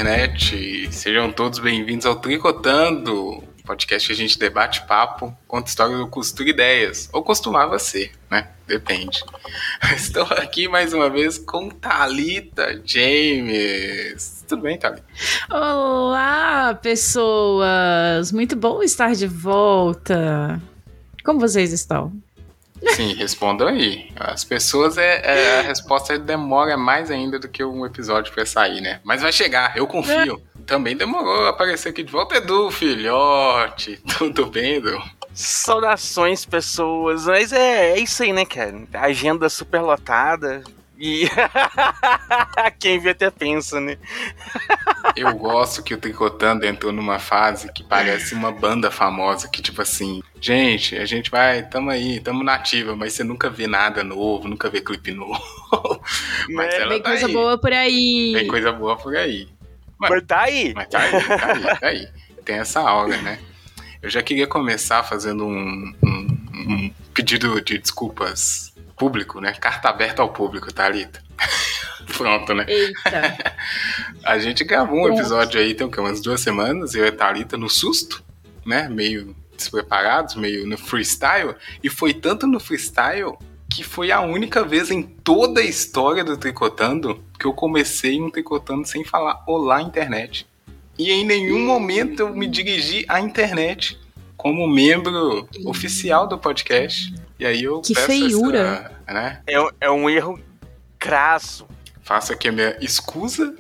internet, sejam todos bem-vindos ao Tricotando, podcast que a gente debate papo, conta histórias ou costura ideias, ou costumava ser, né? Depende. Estou aqui mais uma vez com Thalita James. Tudo bem, Thalita? Olá, pessoas! Muito bom estar de volta. Como vocês estão? Sim, respondam aí. As pessoas, a resposta demora mais ainda do que um episódio pra sair, né? Mas vai chegar, eu confio. Também demorou a aparecer aqui de volta, Edu, filhote. Tudo bem, Edu? Saudações, pessoas. Mas é isso aí, né, cara? Agenda super lotada. E quem vê até pensa, né? Eu gosto que o Tricotando entrou numa fase que parece uma banda famosa, que tipo assim, gente, a gente vai, tamo aí, tamo na ativa, mas você nunca vê nada novo, nunca vê clipe novo. Mas ela Vem tá coisa aí. boa por aí. Tem coisa boa por aí. Mas tá aí. Mas tá aí. Tem essa aura, né? Eu já queria começar fazendo um pedido de desculpas público, né? Carta aberta ao público, Thalita. Pronto, né? Eita. A gente gravou um episódio aí, tem o quê? Umas 2 semanas, eu e a Thalita no susto, né? Meio despreparados, meio no freestyle. E foi tanto no freestyle que foi a única vez em toda a história do Tricotando que eu comecei um Tricotando sem falar olá, internet. E em nenhum momento eu me dirigi à internet como membro oficial do podcast. E aí eu Que peço feiura. essa, né? É um erro crasso. Faço aqui a minha escusa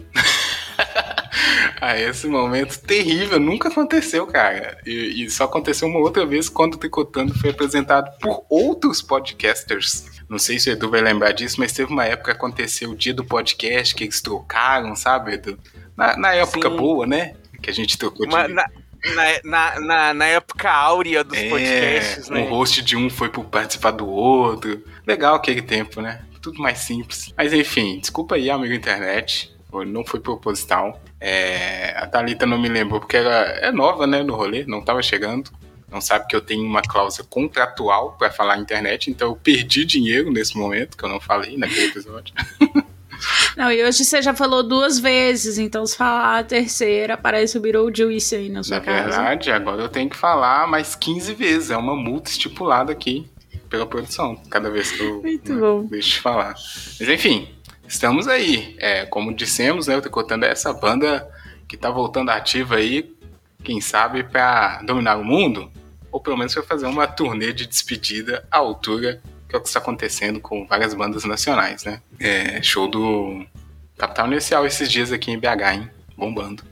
a esse momento terrível. Nunca aconteceu, cara. E só aconteceu uma outra vez quando o Tricotando foi apresentado por outros podcasters. Não sei se o Edu vai lembrar disso, mas teve uma época que aconteceu o dia do podcast, que eles trocaram, sabe, Edu? Na época Sim. boa, né? Que a gente trocou de... Na época áurea dos podcasts, né? O host de um foi por participar do outro. Legal aquele tempo, né? Tudo mais simples. Mas enfim, desculpa aí, amigo internet. Não foi proposital. A Thalita não me lembrou porque ela é nova, né, no rolê, não tava chegando. Não sabe que eu tenho uma cláusula contratual pra falar internet, então eu perdi dinheiro nesse momento, que eu não falei naquele episódio. Não, e hoje você já falou 2 vezes, então se falar a terceira, parece o Beetlejuice aí na sua casa. Na verdade, agora eu tenho que falar mais 15 vezes. É uma multa estipulada aqui pela produção, cada vez que eu deixo de falar. Mas enfim, estamos aí. Como dissemos, né, o Tricotando é essa banda que tá voltando ativa aí, quem sabe pra dominar o mundo, ou pelo menos pra fazer uma turnê de despedida à altura, que é o que está acontecendo com várias bandas nacionais, né? Show do Capital Inicial esses dias aqui em BH, hein? Bombando.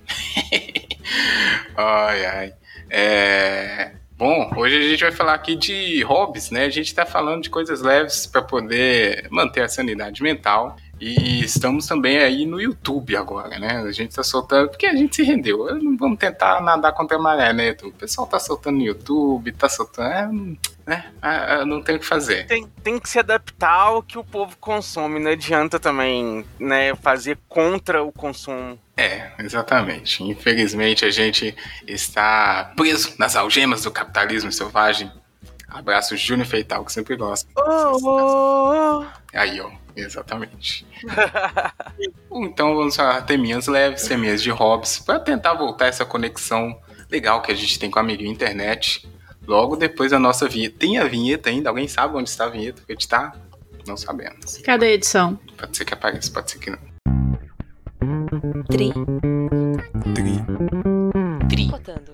Ai. Bom, hoje a gente vai falar aqui de hobbies, né? A gente tá falando de coisas leves para poder manter a sanidade mental. E estamos também aí no YouTube agora, né? A gente tá soltando, porque a gente se rendeu. Não vamos tentar nadar contra a maré, né, Edu? O pessoal tá soltando no YouTube, tá soltando... não tem o que fazer. Tem que se adaptar ao que o povo consome. Não adianta também, né, fazer contra o consumo. Exatamente. Infelizmente a gente está preso nas algemas do capitalismo selvagem. Abraço Júnior Feital, que sempre gosta. Aí, ó. Exatamente. Então vamos falar teminhas leves, teminhas de hobbies, para tentar voltar essa conexão legal que a gente tem com a amiguinha internet. Logo depois da nossa vinheta. Tem a vinheta ainda? Alguém sabe onde está a vinheta para editar? Não sabemos. Cadê a edição? Pode ser que apareça, pode ser que não. Tricotando.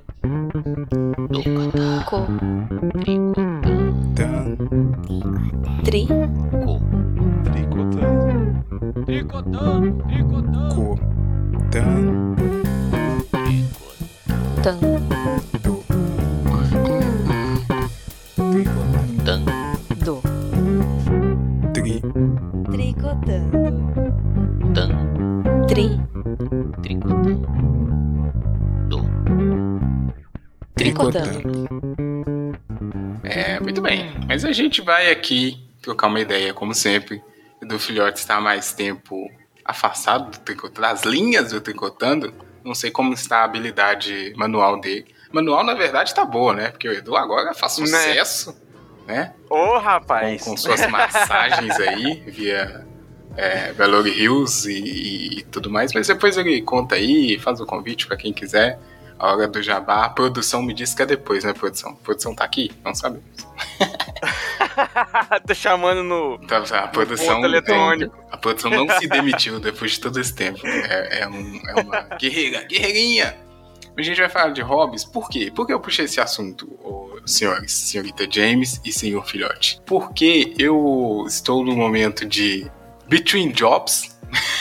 Tricotando. Muito bem. Mas a gente vai aqui trocar uma ideia, como sempre. Do filhote estar mais tempo afastado do Tricotando, das linhas do Tricotando. Não sei como está a habilidade manual dele. Manual, na verdade, tá boa, né? Porque o Edu agora faz sucesso, né? Ô, rapaz! Com suas massagens aí, via Beverly Hills e tudo mais, mas depois ele conta aí, faz o convite pra quem quiser. A hora do jabá, a produção me disse que é depois, né, produção? A produção tá aqui? Não sabemos. Tô chamando no a produção, ponto eletrônico. A produção não se demitiu depois de todo esse tempo. É uma guerreirinha. A gente vai falar de hobbies. Por quê? Por que eu puxei esse assunto, senhores, senhorita James e senhor filhote? Porque eu estou no momento de between jobs,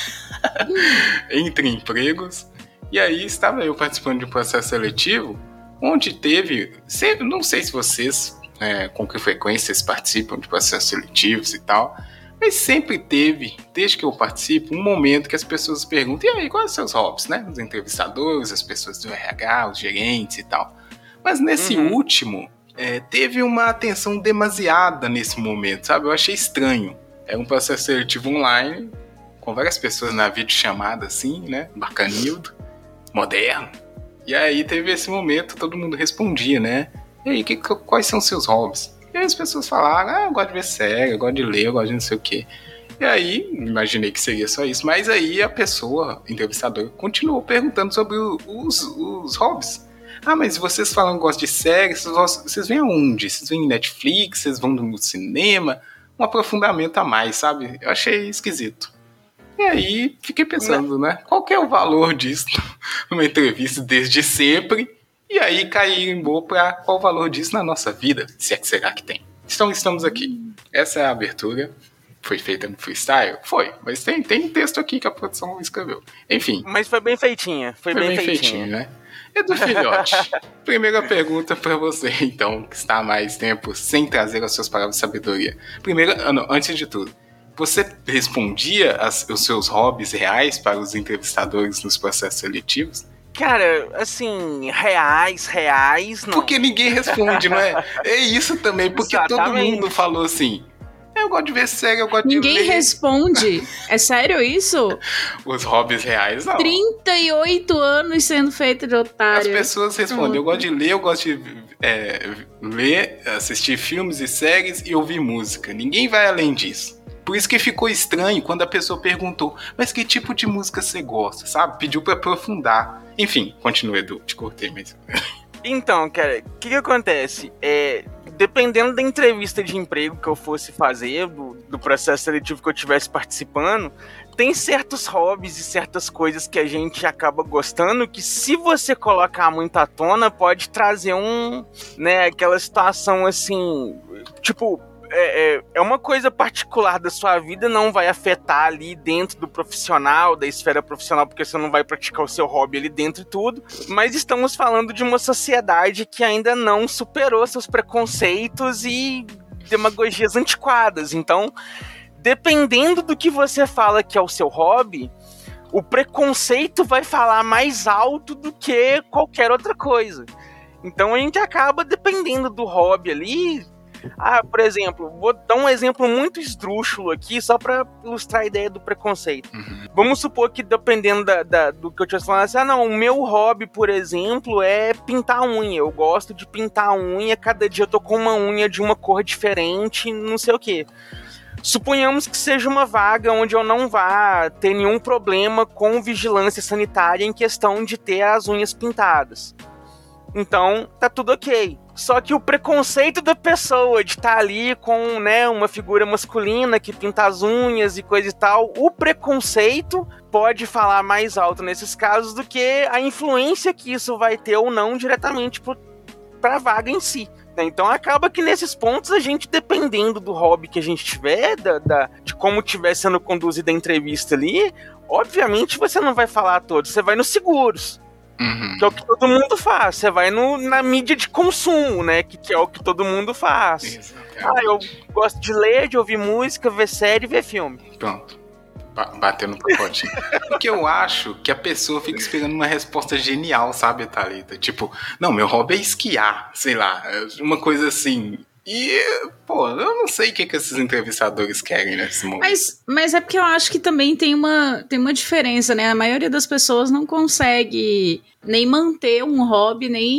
entre empregos, e aí estava eu participando de um processo seletivo, onde teve, não sei se vocês, com que frequência vocês participam de processos seletivos e tal, mas sempre teve, desde que eu participo, um momento que as pessoas perguntam, e aí, quais são os seus hobbies, né? Os entrevistadores, as pessoas do RH, os gerentes e tal. Mas nesse último, teve uma atenção demasiada nesse momento, sabe? Eu achei estranho. É um processo seletivo online, com várias pessoas na videochamada, assim, né? Bacanildo, moderno. E aí teve esse momento, todo mundo respondia, né? E aí, quais são os seus hobbies? E aí as pessoas falaram, eu gosto de ver série, eu gosto de ler, eu gosto de não sei o quê. E aí, imaginei que seria só isso. Mas aí a pessoa, entrevistadora, continuou perguntando sobre os hobbies. Mas vocês falam que gostam de série, vocês vêm aonde? Vocês vêm em Netflix, vocês vão no cinema? Um aprofundamento a mais, sabe? Eu achei esquisito. E aí, fiquei pensando, né? Qual que é o valor disso numa entrevista desde sempre? E aí, carimbou pra qual o valor disso na nossa vida? Se é que será que tem? Então, estamos aqui. Essa é a abertura. Foi feita no freestyle? Foi. Mas tem um texto aqui que a produção escreveu. Enfim. Mas foi bem feitinha. Foi bem feitinha, né? Edu Filhote, primeira pergunta pra você, então, que está há mais tempo sem trazer as suas palavras de sabedoria. Antes de tudo, você respondia os seus hobbies reais para os entrevistadores nos processos seletivos? Cara, assim, reais, não. Porque ninguém responde, não é? É isso também, porque Exatamente. Todo mundo falou assim... Eu gosto de ver série, eu gosto de ler. Ninguém responde. É sério isso? Os hobbies reais, não. 38 anos sendo feito de otário. As pessoas respondem. Eu gosto de ler, eu gosto de ler, assistir filmes e séries e ouvir música. Ninguém vai além disso. Por isso que ficou estranho quando a pessoa perguntou, mas que tipo de música você gosta, sabe? Pediu pra aprofundar. Enfim, continua, Edu. Te cortei mesmo. Então, cara, o que acontece? Dependendo da entrevista de emprego que eu fosse fazer, do processo seletivo que eu estivesse participando, tem certos hobbies e certas coisas que a gente acaba gostando que, se você colocar muito à tona, pode trazer aquela situação assim, tipo... É uma coisa particular da sua vida, não vai afetar ali dentro do profissional, da esfera profissional, porque você não vai praticar o seu hobby ali dentro e tudo, mas estamos falando de uma sociedade que ainda não superou seus preconceitos e demagogias antiquadas. Então, dependendo do que você fala que é o seu hobby, o preconceito vai falar mais alto do que qualquer outra coisa. Então a gente acaba dependendo do hobby ali. Por exemplo, vou dar um exemplo muito esdrúxulo aqui, só pra ilustrar a ideia do preconceito. Vamos supor que, dependendo do que eu estivesse falando, assim, o meu hobby, por exemplo, é pintar unha. Eu gosto de pintar a unha, cada dia eu tô com uma unha de uma cor diferente, não sei o quê. Suponhamos que seja uma vaga onde eu não vá ter nenhum problema com vigilância sanitária em questão de ter as unhas pintadas. Então, tá tudo ok. Só que o preconceito da pessoa de estar ali com, uma figura masculina que pinta as unhas e coisa e tal, o preconceito pode falar mais alto nesses casos do que a influência que isso vai ter ou não diretamente pra vaga em si. Então acaba que nesses pontos a gente, dependendo do hobby que a gente tiver, de como estiver sendo conduzida a entrevista ali, obviamente você não vai falar a todos, você vai nos seguros. Que é o que todo mundo faz. Você vai na mídia de consumo, né? Que é o que todo mundo faz. Eu gosto de ler, de ouvir música, ver série e ver filme. Pronto. Bateu no pacote. Porque eu acho que a pessoa fica esperando uma resposta genial, sabe, Thalita? Tipo, não, meu hobby é esquiar, sei lá, uma coisa assim. E, eu não sei o que esses entrevistadores querem nesse momento. Mas é porque eu acho que também tem uma diferença, né? A maioria das pessoas não consegue nem manter um hobby, nem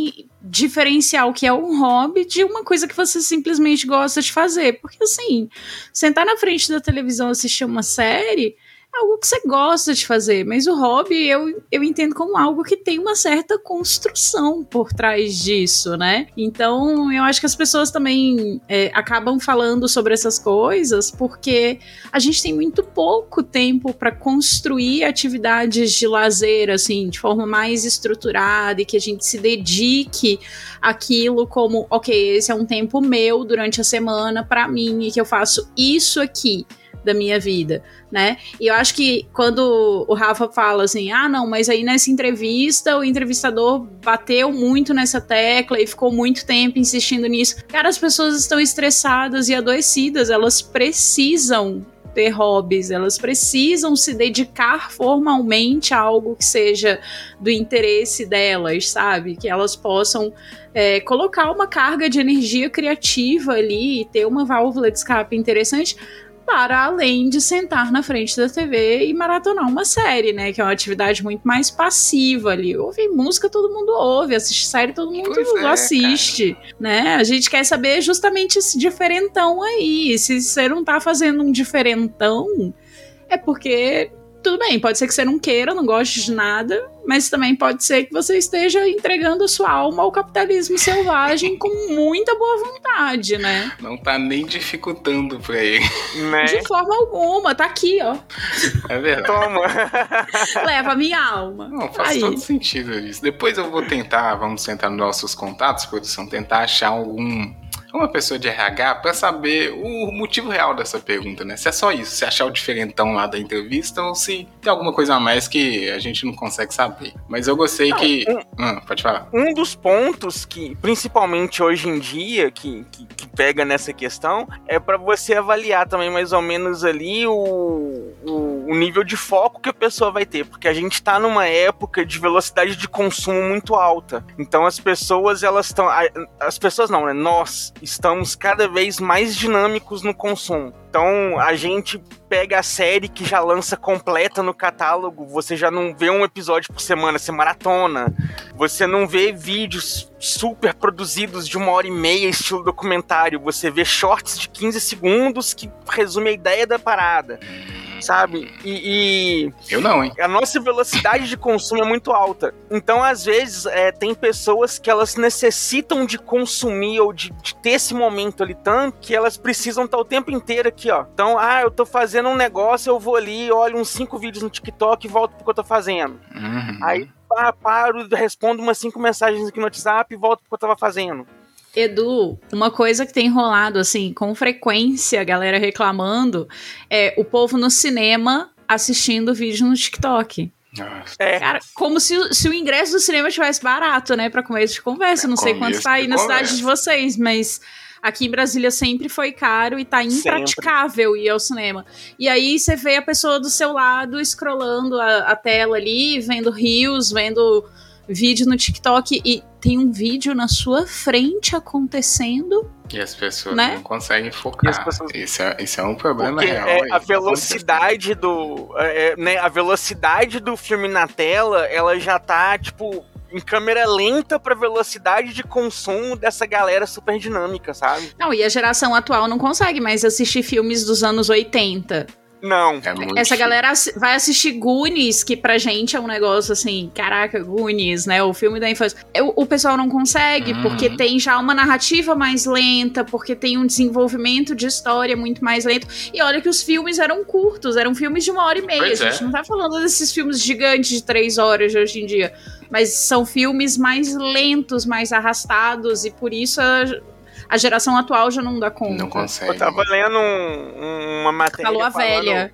diferenciar o que é um hobby de uma coisa que você simplesmente gosta de fazer. Porque, assim, sentar na frente da televisão e assistir uma série é algo que você gosta de fazer, mas o hobby eu entendo como algo que tem uma certa construção por trás disso, né? Então, eu acho que as pessoas também acabam falando sobre essas coisas porque a gente tem muito pouco tempo para construir atividades de lazer, assim, de forma mais estruturada e que a gente se dedique àquilo como, ok, esse é um tempo meu durante a semana para mim e que eu faço isso aqui da minha vida, né? E eu acho que quando o Rafa fala assim, não, mas aí nessa entrevista o entrevistador bateu muito nessa tecla e ficou muito tempo insistindo nisso. Cara, as pessoas estão estressadas e adoecidas, elas precisam ter hobbies, elas precisam se dedicar formalmente a algo que seja do interesse delas, sabe? Que elas possam colocar uma carga de energia criativa ali e ter uma válvula de escape interessante, para além de sentar na frente da TV e maratonar uma série, né? Que é uma atividade muito mais passiva ali. Ouvir música todo mundo ouve, assistir série todo mundo assiste, cara, né? A gente quer saber justamente esse diferentão aí. Se você não tá fazendo um diferentão, é porque... Tudo bem, pode ser que você não queira, não goste de nada, mas também pode ser que você esteja entregando a sua alma ao capitalismo selvagem com muita boa vontade, né? Não tá nem dificultando pra ele. Né? De forma alguma, tá aqui, ó. É verdade. Toma. Leva a minha alma. Não, faz todo sentido isso. Depois eu vou vamos tentar nos nossos contatos, produção, tentar achar uma pessoa de RH para saber o motivo real dessa pergunta, né? Se é só isso, se achar o diferentão lá da entrevista ou se tem alguma coisa a mais que a gente não consegue saber. Mas eu gostei que... pode falar. Um dos pontos que, principalmente hoje em dia, que pega nessa questão, é para você avaliar também mais ou menos ali o nível de foco que a pessoa vai ter, porque a gente tá numa época de velocidade de consumo muito alta. Então as pessoas, não, né? Nós estamos cada vez mais dinâmicos no consumo. Então a gente pega a série que já lança completa no catálogo, você já não vê um episódio por semana, você maratona. Você não vê vídeos super produzidos de 1h30, estilo documentário. Você vê shorts de 15 segundos que resume a ideia da parada, sabe? Eu não, hein? A nossa velocidade de consumo é muito alta. Então, às vezes, tem pessoas que elas necessitam de consumir ou de ter esse momento ali tanto que elas precisam estar o tempo inteiro aqui, ó. Então, eu tô fazendo um negócio, eu vou ali, olho uns 5 vídeos no TikTok e volto pro que eu tô fazendo. Uhum. Aí, paro, respondo umas 5 mensagens aqui no WhatsApp e volto pro que eu tava fazendo. Edu, uma coisa que tem rolado, assim, com frequência, a galera reclamando, é o povo no cinema assistindo vídeo no TikTok. Nossa. Cara, como se o ingresso do cinema estivesse barato, né, pra começo de conversa. Não sei quanto tá aí na cidade de vocês, mas aqui em Brasília sempre foi caro e tá impraticável ir ao cinema. E aí você vê a pessoa do seu lado scrollando a tela ali, vendo reels, vendo vídeo no TikTok e tem um vídeo na sua frente acontecendo. E as pessoas, né, não conseguem focar. Isso é um problema porque real. A velocidade a velocidade do filme na tela, ela já tá, tipo, em câmera lenta pra velocidade de consumo dessa galera super dinâmica, sabe? Não, e a geração atual não consegue mais assistir filmes dos anos 80. Não. Essa galera vai assistir Goonies, que pra gente é um negócio assim, caraca, Goonies, né? O filme da infância. O pessoal não consegue, porque tem já uma narrativa mais lenta, porque tem um desenvolvimento de história muito mais lento. E olha que os filmes eram curtos, eram filmes de 1h30. A gente não tá falando desses filmes gigantes de 3 horas de hoje em dia. Mas são filmes mais lentos, mais arrastados, e por isso a geração atual já não dá conta. Não consegue. Eu tava lendo uma matéria. Falou a velha.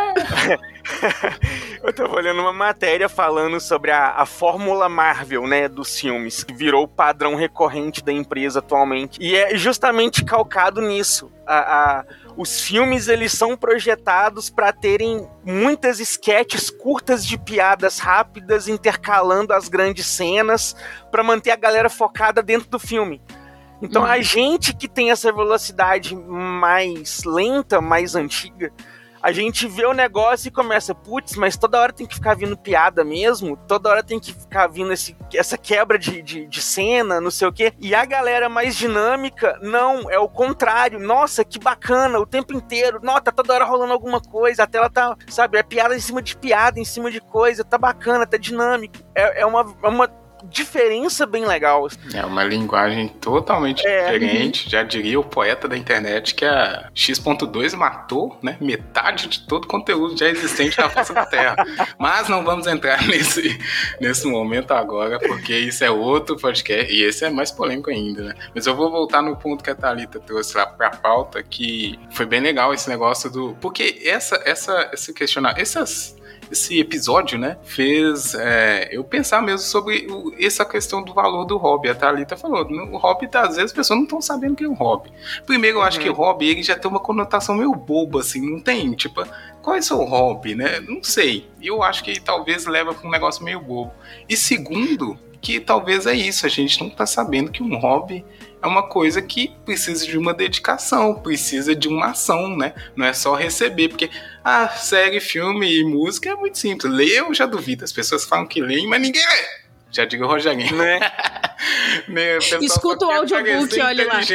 Eu tava lendo uma matéria falando sobre a fórmula Marvel, né, dos filmes, que virou o padrão recorrente da empresa atualmente. E é justamente calcado nisso. Os filmes, eles são projetados para terem muitas sketches curtas de piadas rápidas, intercalando as grandes cenas, para manter a galera focada dentro do filme. Então a gente que tem essa velocidade mais lenta, mais antiga, a gente vê o negócio e começa, putz, mas toda hora tem que ficar vindo piada mesmo, toda hora tem que ficar vindo essa quebra de cena, não sei o quê. E a galera mais dinâmica, não, é o contrário. Nossa, que bacana, o tempo inteiro. Nossa, tá toda hora rolando alguma coisa, a tela tá, sabe, é piada em cima de piada, em cima de coisa, tá bacana, tá dinâmico. É uma diferença bem legal. É uma linguagem totalmente diferente. Já diria o poeta da internet que a X.2 matou, né, metade de todo o conteúdo já existente na face da Terra. Mas não vamos entrar nesse momento agora, porque isso é outro podcast e esse é mais polêmico ainda, né? Mas eu vou voltar no ponto que a Thalita trouxe lá pra pauta, que foi bem legal esse negócio do... Porque esse questionamento, esse episódio, né, fez eu pensar mesmo sobre essa questão do valor do hobby. A Thalita falou, o hobby, às vezes, as pessoas não estão sabendo o que é um hobby. Primeiro, eu acho que o hobby, ele já tem uma conotação meio boba, assim, não tem? Tipo, qual é o seu hobby, né? Não sei. Eu acho que talvez leva para um negócio meio bobo. E segundo, que talvez é isso, a gente não tá sabendo que um hobby é uma coisa que precisa de uma dedicação, precisa de uma ação, né? Não é só receber, porque série, filme e música é muito simples. Ler eu já duvido, as pessoas falam que leem, mas ninguém lê. Já diga o Rogerinho. Né? Escuta o audiobook, olha lá.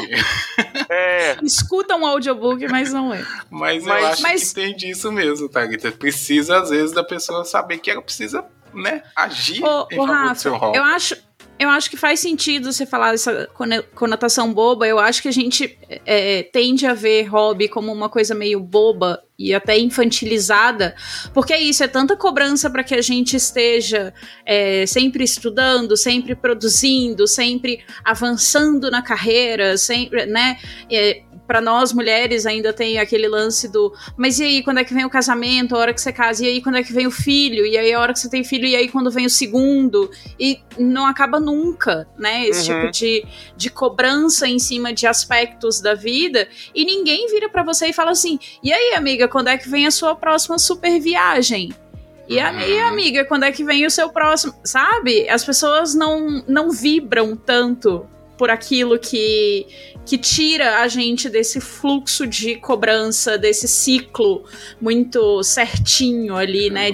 Escuta um audiobook, mas não é. Mas eu acho que tem disso mesmo, Thalita. Precisa, às vezes, da pessoa saber que ela precisa, né, agir em favor do seu hobby. Eu acho que faz sentido você falar essa conotação boba. Eu acho que a gente tende a ver hobby como uma coisa meio boba e até infantilizada, porque é isso, é tanta cobrança para que a gente esteja sempre estudando, sempre produzindo, sempre avançando na carreira, sempre, né? Para nós mulheres ainda tem aquele lance do, mas e aí, quando é que vem o casamento, a hora que você casa, e aí quando é que vem o filho, e aí a hora que você tem filho, e aí quando vem o segundo, e não acaba nunca, né, esse tipo de cobrança em cima de aspectos da vida, e ninguém vira pra você e fala assim, e aí amiga, quando é que vem a sua próxima super viagem? E aí, amiga, quando é que vem o seu próximo, sabe? As pessoas não vibram tanto por aquilo que tira a gente desse fluxo de cobrança, desse ciclo muito certinho ali, né,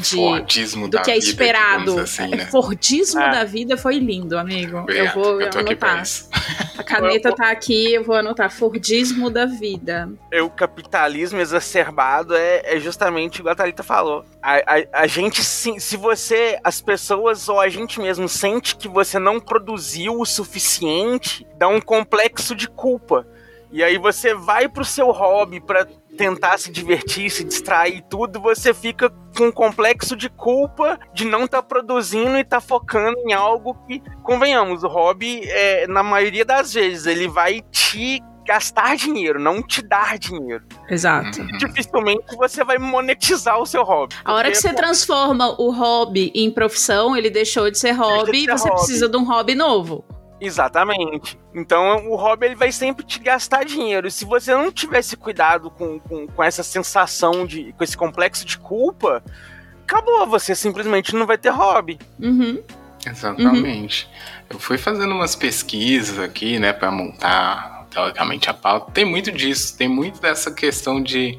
do que é esperado. Assim, né? Fordismo da vida foi lindo, amigo. Obrigado, eu vou anotar. A caneta tá aqui, eu vou anotar. Fordismo da vida. O capitalismo exacerbado é justamente igual a Thalita falou. A gente, se você, as pessoas ou a gente mesmo sente que você não produziu o suficiente, dá um complexo de culpa. E aí você vai pro seu hobby pra tentar se divertir, se distrair e tudo, você fica com um complexo de culpa de não estar produzindo e estar focando em algo que, convenhamos, o hobby, na maioria das vezes, ele vai te gastar dinheiro, não te dar dinheiro. Exato. Dificilmente você vai monetizar o seu hobby. A hora que você transforma o hobby em profissão, ele deixou de ser hobby e você precisa de um hobby novo. Exatamente. Então o hobby ele vai sempre te gastar dinheiro. E se você não tivesse cuidado com essa sensação com esse complexo de culpa, acabou, você simplesmente não vai ter hobby. Exatamente. Eu fui fazendo umas pesquisas aqui, né, pra montar teoricamente a pauta. Tem muito disso, tem muito dessa questão de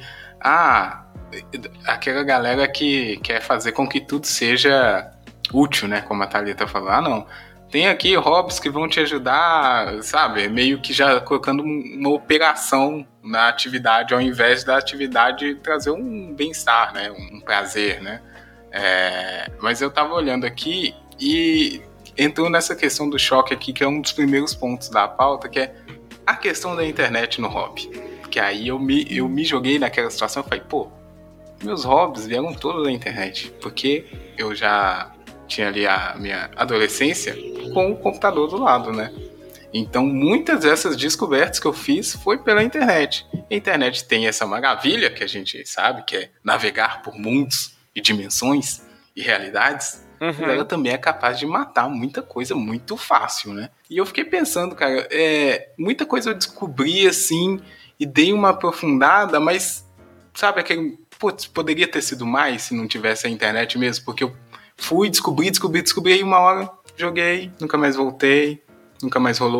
aquela galera que quer fazer com que tudo seja útil, né, como a Thalita falou. Não, tem aqui hobbies que vão te ajudar, sabe? Meio que já colocando uma operação na atividade, ao invés da atividade trazer um bem-estar, né? Um prazer, né? Mas eu tava olhando aqui e entrou nessa questão do choque aqui, que é um dos primeiros pontos da pauta, que é a questão da internet no hobby. Que aí eu me joguei naquela situação e falei, meus hobbies vieram todos da internet, porque eu já tinha ali a minha adolescência com o computador do lado, né? Então, muitas dessas descobertas que eu fiz foi pela internet. A internet tem essa maravilha que a gente sabe, que é navegar por mundos e dimensões e realidades, mas ela também é capaz de matar muita coisa muito fácil, né? E eu fiquei pensando, cara, muita coisa eu descobri, assim, e dei uma aprofundada, mas, sabe, aquele... poderia ter sido mais se não tivesse a internet mesmo, porque eu fui, descobri, e uma hora joguei, nunca mais voltei, nunca mais rolou.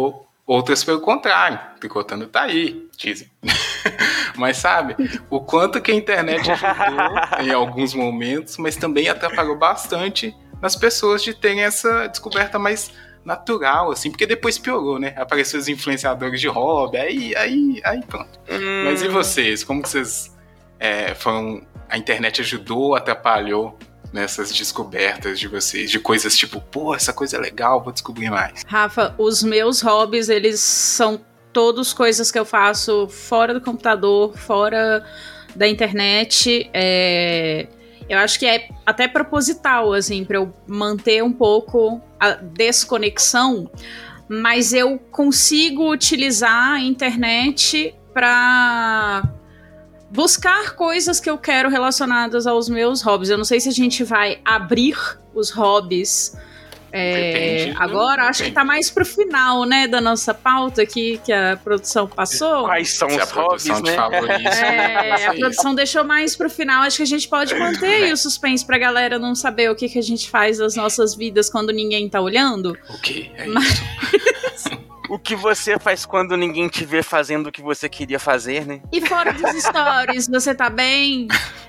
Outras pelo contrário, tricotando tá aí, dizem. Mas sabe, o quanto que a internet ajudou em alguns momentos, mas também atrapalhou bastante nas pessoas de terem essa descoberta mais natural, assim, porque depois piorou, né? Apareceram os influenciadores de hobby, aí pronto. Mas e vocês? Como que vocês a internet ajudou, atrapalhou nessas descobertas de vocês, de coisas tipo, pô, essa coisa é legal, vou descobrir mais? Rafa, os meus hobbies, eles são todas coisas que eu faço fora do computador, fora da internet. Eu acho que é até proposital, assim, para eu manter um pouco a desconexão, mas eu consigo utilizar a internet para buscar coisas que eu quero relacionadas aos meus hobbies. Eu não sei se a gente vai abrir os hobbies agora, acho que tá mais pro final, né, da nossa pauta aqui, que a produção passou. Quais são os hobbies, né? A produção deixou mais pro final, acho que a gente pode manter aí o suspense pra galera não saber o que a gente faz das nossas vidas quando ninguém tá olhando. O que é isso? O que você faz quando ninguém te vê fazendo o que você queria fazer, né? E fora dos stories, você tá bem?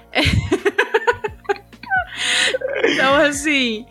Então, assim,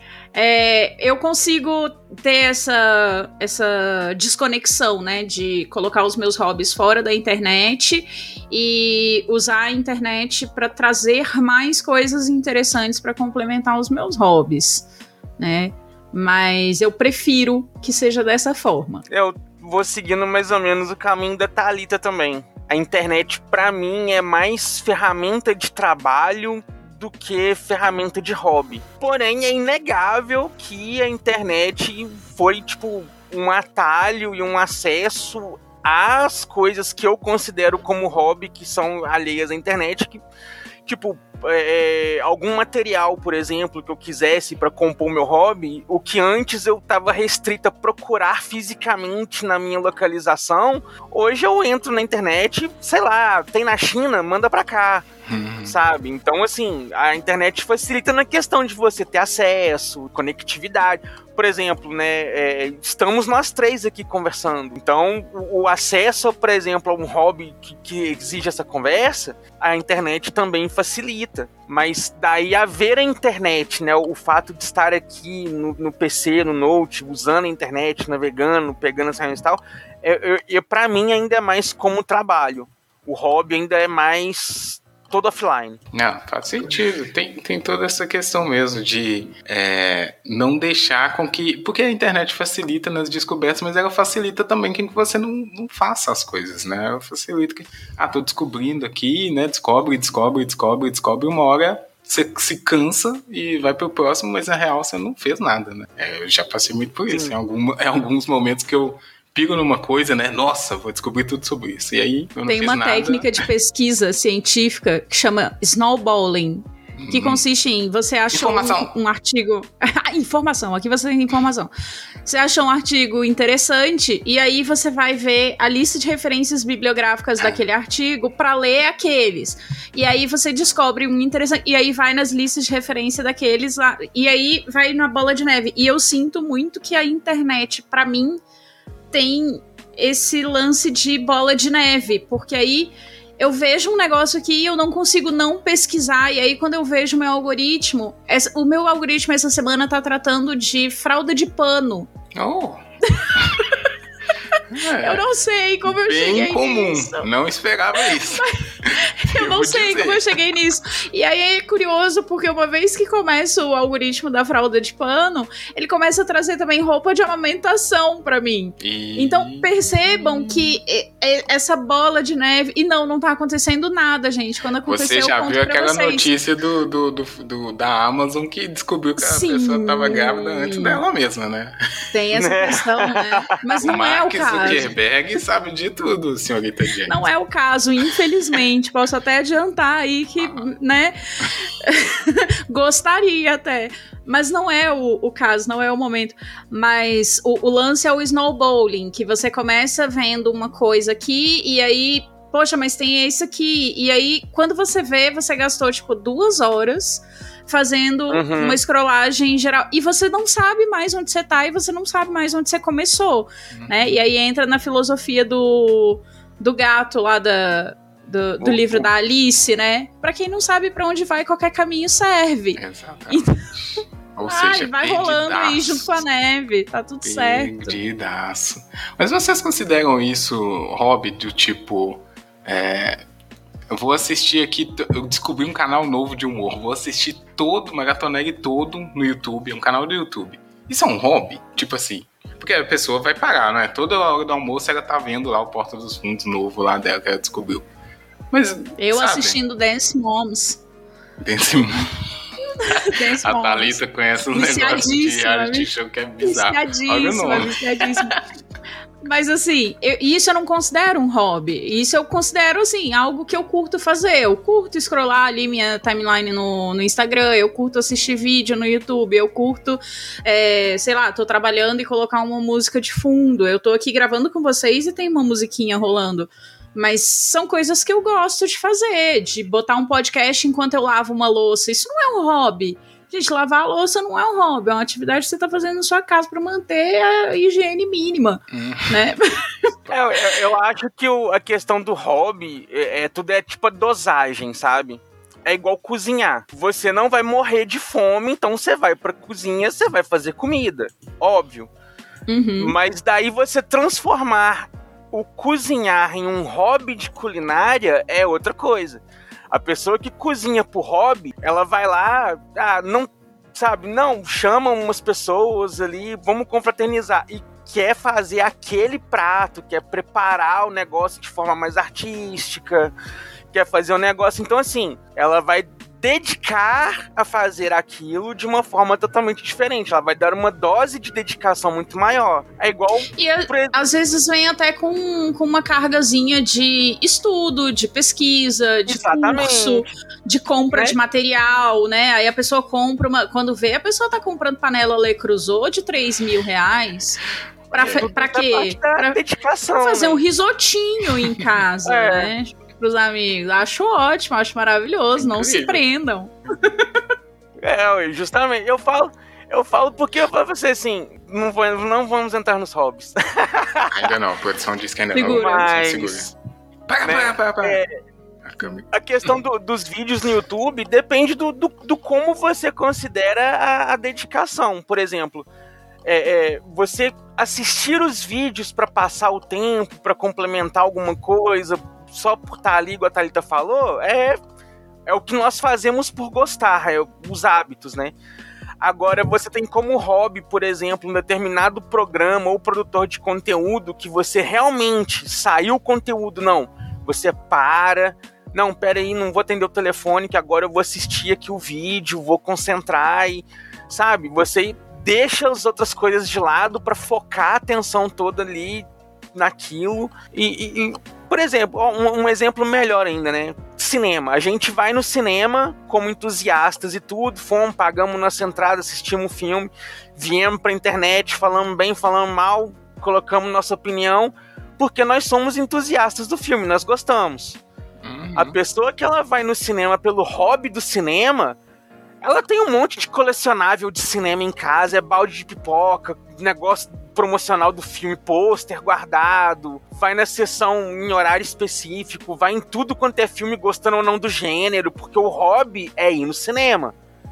eu consigo ter essa desconexão, né, de colocar os meus hobbies fora da internet e usar a internet para trazer mais coisas interessantes para complementar os meus hobbies, né? Mas eu prefiro que seja dessa forma. Eu vou seguindo mais ou menos o caminho da Thalita também. A internet, pra mim, é mais ferramenta de trabalho do que ferramenta de hobby. Porém, é inegável que a internet foi, tipo, um atalho e um acesso às coisas que eu considero como hobby, que são alheias à internet, que, tipo, algum material, por exemplo, que eu quisesse para compor o meu hobby, o que antes eu estava restrito a procurar fisicamente na minha localização, hoje eu entro na internet, sei lá, tem na China, manda para cá, sabe? Então, assim, a internet facilita na questão de você ter acesso, conectividade. Por exemplo, né, estamos nós três aqui conversando. Então, o acesso, por exemplo, a um hobby que exige essa conversa, a internet também facilita. Mas daí haver a internet, né, o fato de estar aqui no PC, no Note, usando a internet, navegando, pegando essa e tal, pra mim ainda é mais como trabalho. O hobby ainda é mais todo offline. Não, faz sentido. Tem toda essa questão mesmo de não deixar com que... Porque a internet facilita nas descobertas, mas ela facilita também que você não faça as coisas, né? Ela facilita que... tô descobrindo aqui, né? Descobre. Uma hora você se cansa e vai pro próximo, mas na real você não fez nada, né? Eu já passei muito por isso. Em alguns momentos que eu piro numa coisa, né? Nossa, vou descobrir tudo sobre isso. E aí eu não Tem uma técnica de pesquisa científica que chama snowballing, que consiste em você achou um artigo... informação, aqui você tem informação. Você achou um artigo interessante e aí você vai ver a lista de referências bibliográficas daquele artigo para ler aqueles. E aí você descobre um interessante... E aí vai nas listas de referência daqueles lá. E aí vai na bola de neve. E eu sinto muito que a internet, para mim, tem esse lance de bola de neve, porque aí eu vejo um negócio aqui e eu não consigo não pesquisar, e aí quando eu vejo o meu algoritmo essa semana tá tratando de fralda de pano. Eu não sei como eu cheguei comum. Nisso. Não esperava isso. Eu não sei como eu cheguei nisso. E aí é curioso, porque uma vez que começa o algoritmo da fralda de pano, ele começa a trazer também roupa de amamentação pra mim. Então percebam que essa bola de neve... E não tá acontecendo nada, gente. Quando aconteceu, você já viu aquela notícia da Amazon que descobriu que a pessoa tava grávida antes dela mesma, né? Tem essa questão, né? Mas não é o caso. Zuckerberg sabe de tudo, senhorita Jenny. Não é o caso, infelizmente. Posso até adiantar aí que, né? Gostaria até. Mas não é o caso, não é o momento. Mas o lance é o snowballing, que você começa vendo uma coisa aqui e aí, poxa, mas tem esse aqui. E aí, quando você vê, você gastou, tipo, 2 horas fazendo uma scrollagem geral. E você não sabe mais onde você tá e você não sabe mais onde você começou, né? E aí entra na filosofia do gato lá do livro da Alice, né? Pra quem não sabe pra onde vai, qualquer caminho serve. Exatamente. Então, ou seja, vai rolando aí junto com a neve, tá tudo certo. Perdidaço. Mas vocês consideram isso hobby do tipo... eu vou assistir aqui, eu descobri um canal novo de humor, vou assistir maratoneg todo no YouTube, um canal do YouTube. Isso é um hobby? Tipo assim, porque a pessoa vai parar, né? Toda hora do almoço ela tá vendo lá o Porta dos Fundos novo lá dela que ela descobriu. Mas, eu assistindo Dance Moms. Dance Moms. A Thalita conhece um negócio de reality show que é bizarro. Viciadíssima. Mas assim, isso eu não considero um hobby. Isso eu considero, assim, algo que eu curto fazer. Eu curto scrollar ali minha timeline no Instagram, eu curto assistir vídeo no YouTube, eu curto, sei lá, tô trabalhando e colocar uma música de fundo. Eu tô aqui gravando com vocês e tem uma musiquinha rolando. Mas são coisas que eu gosto de fazer, de botar um podcast enquanto eu lavo uma louça. Isso não é um hobby. Gente, lavar a louça não é um hobby, é uma atividade que você tá fazendo na sua casa pra manter a higiene mínima, né? Eu acho que a questão do hobby tudo é tipo a dosagem, sabe? É igual cozinhar. Você não vai morrer de fome, então você vai pra cozinha, você vai fazer comida. Óbvio. Mas daí você transformar o cozinhar em um hobby de culinária é outra coisa. A pessoa que cozinha por hobby, ela vai lá, chama umas pessoas ali, vamos confraternizar. E quer fazer aquele prato, quer preparar o negócio de forma mais artística, quer fazer um negócio. Então, assim, ela vai dedicar a fazer aquilo de uma forma totalmente diferente. Ela vai dar uma dose de dedicação muito maior. É igual... E às vezes vem até com uma cargazinha de estudo, de pesquisa, de curso, de compra de material, né? Aí a pessoa compra quando vê, a pessoa tá comprando panela Le Creuset de R$3.000. Pra quê? Pra dedicação, pra fazer um risotinho em casa, né? Pros amigos. Acho ótimo, acho maravilhoso. Não se prendam. Justamente. Eu falo porque eu falo pra você assim, não vamos entrar nos hobbies. Ainda não, a produção diz que ainda segura. não. Mas, segura. Para. A questão dos vídeos no YouTube depende do como você considera a dedicação. Por exemplo, você assistir os vídeos para passar o tempo, para complementar alguma coisa, só por estar ali, igual a Thalita falou, é o que nós fazemos por gostar, os hábitos, né? Agora, você tem como hobby, por exemplo, um determinado programa ou produtor de conteúdo que você realmente saiu o conteúdo, não. Você para, não, peraí, não vou atender o telefone, que agora eu vou assistir aqui o vídeo, vou concentrar e, sabe, você deixa as outras coisas de lado para focar a atenção toda ali naquilo e por exemplo, um exemplo melhor ainda, né? Cinema. A gente vai no cinema como entusiastas e tudo, fomos, pagamos nossa entrada, assistimos um filme, viemos pra internet, falamos bem, falamos mal, colocamos nossa opinião, porque nós somos entusiastas do filme, nós gostamos. A pessoa que ela vai no cinema pelo hobby do cinema, ela tem um monte de colecionável de cinema em casa, balde de pipoca, negócio promocional do filme, pôster guardado, vai na sessão em horário específico, vai em tudo quanto é filme, gostando ou não do gênero, porque o hobby é ir no cinema.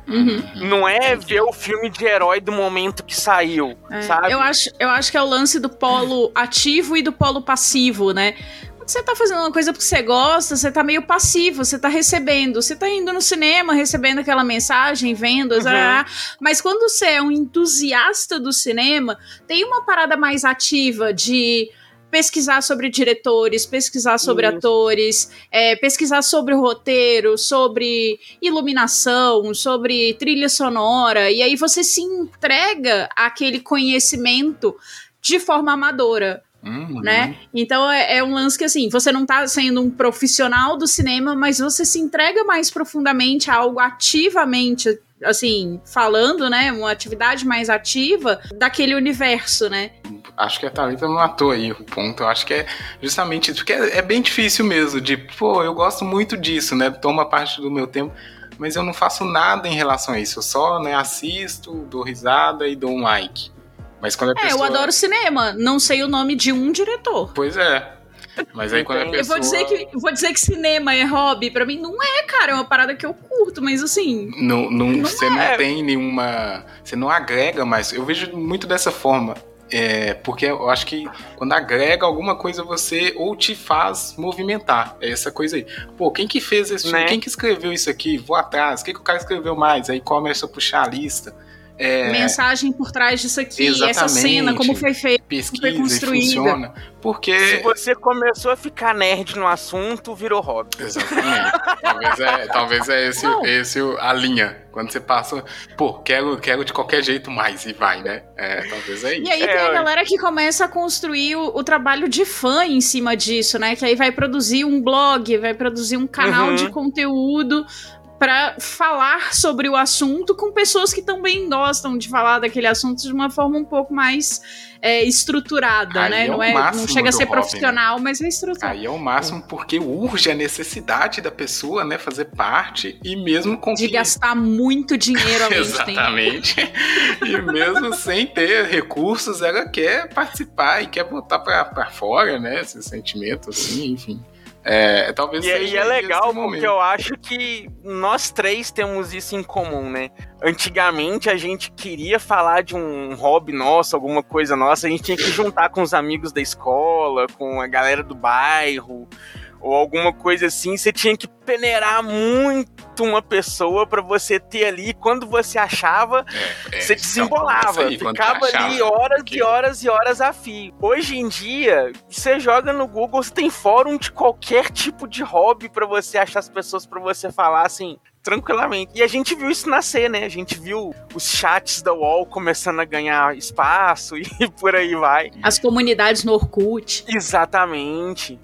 Não é ver o filme de herói do momento que saiu, sabe? Eu acho que é o lance do polo ativo e do polo passivo, né? Quando você tá fazendo uma coisa porque você gosta, você tá meio passivo, você tá recebendo, você tá indo no cinema, recebendo aquela mensagem, vendo, mas quando você é um entusiasta do cinema, tem uma parada mais ativa de pesquisar sobre diretores, pesquisar sobre atores, pesquisar sobre o roteiro, sobre iluminação, sobre trilha sonora, e aí você se entrega àquele conhecimento de forma amadora. Né? Então é um lance que assim, você não tá sendo um profissional do cinema, mas você se entrega mais profundamente a algo ativamente, assim, falando, né? Uma atividade mais ativa daquele universo, né? Acho que a Thalita não matou aí o ponto. Eu acho que é justamente isso, porque é bem difícil mesmo, de, eu gosto muito disso, né? Toma parte do meu tempo. mas eu não faço nada em relação a isso. Eu só, né, assisto, dou risada e dou um like. Mas quando a pessoa... eu adoro cinema, não sei o nome de um diretor. Pois é. Mas aí quando a pessoa... Eu vou dizer que cinema é hobby, pra mim não é, cara, é uma parada que eu curto, mas assim... Você não tem nenhuma... Você não agrega mais. Eu vejo muito dessa forma. Porque eu acho que quando agrega alguma coisa, você ou te faz movimentar. É essa coisa aí. Pô, quem que fez esse filme? Quem que escreveu isso aqui? Vou atrás. O que o cara escreveu mais? Aí começa a puxar a lista. Mensagem por trás disso aqui, essa cena, como foi feita, pesquisa, como foi construída. Funciona. Porque... Se você começou a ficar nerd no assunto, virou hobby. Exatamente. talvez é esse a linha. Quando você passa, pô, quero de qualquer jeito mais, e vai, né? Talvez é isso. E aí tem a galera que começa a construir o trabalho de fã em cima disso, né? Que aí vai produzir um blog, vai produzir um canal de conteúdo para falar sobre o assunto com pessoas que também gostam de falar daquele assunto de uma forma um pouco mais estruturada, né? Não chega a ser profissional, mas é estruturado. Aí é o máximo, porque urge a necessidade da pessoa, né, fazer parte, e mesmo com de gastar muito dinheiro além de tempo. Exatamente. E mesmo sem ter recursos, ela quer participar e quer botar para fora, né, esse sentimento, assim, enfim. Talvez seja. E é legal porque eu acho que nós três temos isso em comum, né? Antigamente a gente queria falar de um hobby nosso, alguma coisa nossa, a gente tinha que juntar com os amigos da escola, com a galera do bairro, ou alguma coisa assim. Você tinha que peneirar muito uma pessoa pra você ter ali, quando você achava, você desembolava, ficava ali horas e horas e horas a fio. Hoje em dia, você joga no Google, você tem fórum de qualquer tipo de hobby pra você achar as pessoas pra você falar assim, tranquilamente. E a gente viu isso nascer, né? A gente viu os chats da UOL começando a ganhar espaço e por aí vai. As comunidades no Orkut. Exatamente.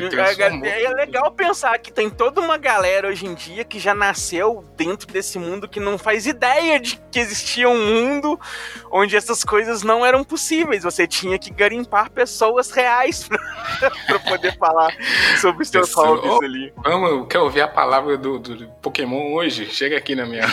É legal pensar que tem toda uma galera hoje em dia que já nasceu dentro desse mundo, que não faz ideia de que existia um mundo onde essas coisas não eram possíveis. Você tinha que garimpar pessoas reais pra poder falar sobre os seus hobbies ali. Quer ouvir a palavra do Pokémon hoje? Chega aqui na minha...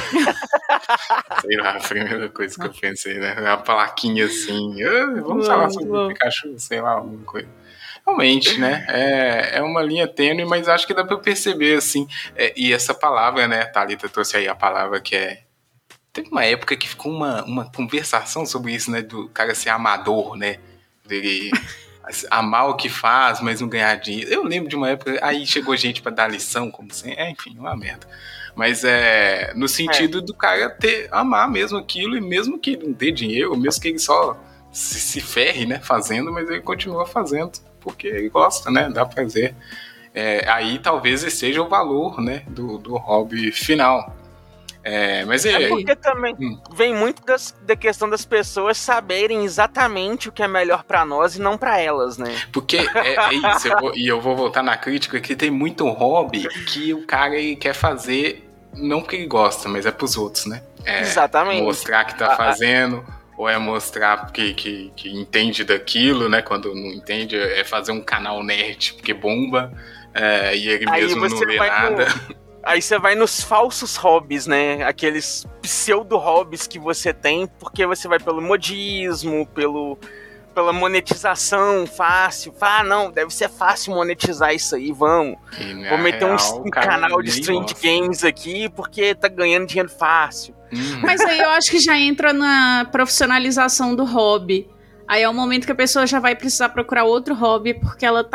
Sei lá, a primeira coisa que eu pensei, né? Uma plaquinha assim. Vamos falar sobre o Pikachu, sei lá, alguma coisa. Realmente, né? É uma linha tênue, mas acho que dá pra perceber, assim. E essa palavra, né? Thalita trouxe aí a palavra que é... Teve uma época que ficou uma conversação sobre isso, né? Do cara ser amador, né? Dele amar o que faz, mas não ganhar dinheiro. Eu lembro de uma época, aí chegou gente pra dar lição, como assim. Enfim, uma merda. Mas no sentido do cara amar mesmo aquilo, e mesmo que ele não dê dinheiro, mesmo que ele só se ferre, né? Fazendo, mas ele continua fazendo. Porque ele gosta, né? Dá prazer. Aí talvez esse seja o valor, né? Do hobby final. Mas porque também vem muito da questão das pessoas saberem exatamente o que é melhor pra nós e não pra elas, né? Porque isso. Eu vou voltar na crítica, que tem muito hobby que o cara ele quer fazer não porque ele gosta, mas é pros outros, né? Exatamente. Mostrar que tá fazendo... Ou é mostrar que entende daquilo, né? Quando não entende, é fazer um canal nerd, porque bomba, e ele mesmo não lê nada. Aí você vai nos falsos hobbies, né? Aqueles pseudo-hobbies que você tem, porque você vai pelo modismo, pela monetização fácil. Não, deve ser fácil monetizar isso aí, vamos. Vou meter um canal de stream de games aqui, porque tá ganhando dinheiro fácil. Mas aí eu acho que já entra na profissionalização do hobby. Aí é o momento que a pessoa já vai precisar procurar outro hobby, porque ela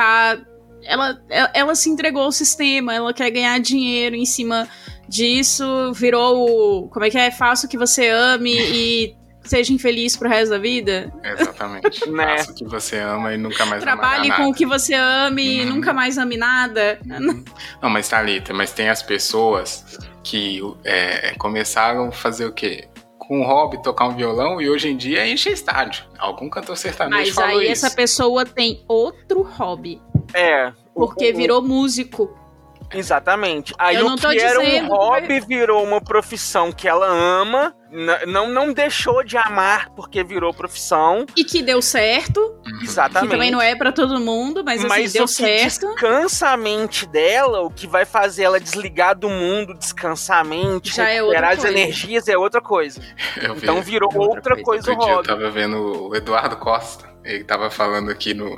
se entregou ao sistema, ela quer ganhar dinheiro em cima disso, virou como é que é? Faça o que você ame e seja infeliz pro resto da vida. Exatamente. Né? Faça o que você ama e nunca mais trabalhe com o que você ame e nunca mais ame nada. Não, mas Thalita, tem as pessoas que começaram a fazer o quê? Com um hobby, tocar um violão, e hoje em dia enche estádio. Algum cantor sertanejo falou isso. Mas aí essa pessoa tem outro hobby. Porque virou músico. Exatamente. Aí o que era um hobby virou uma profissão que ela ama, não deixou de amar porque virou profissão. E que deu certo. Exatamente. Que também não é pra todo mundo, mas assim, deu certo. Mas o que descansa a mente dela, o que vai fazer ela desligar do mundo, descansar a mente, já recuperar as energias, é outra coisa. Então virou outra coisa o hobby. Eu tava vendo o Eduardo Costa. Ele tava falando aqui no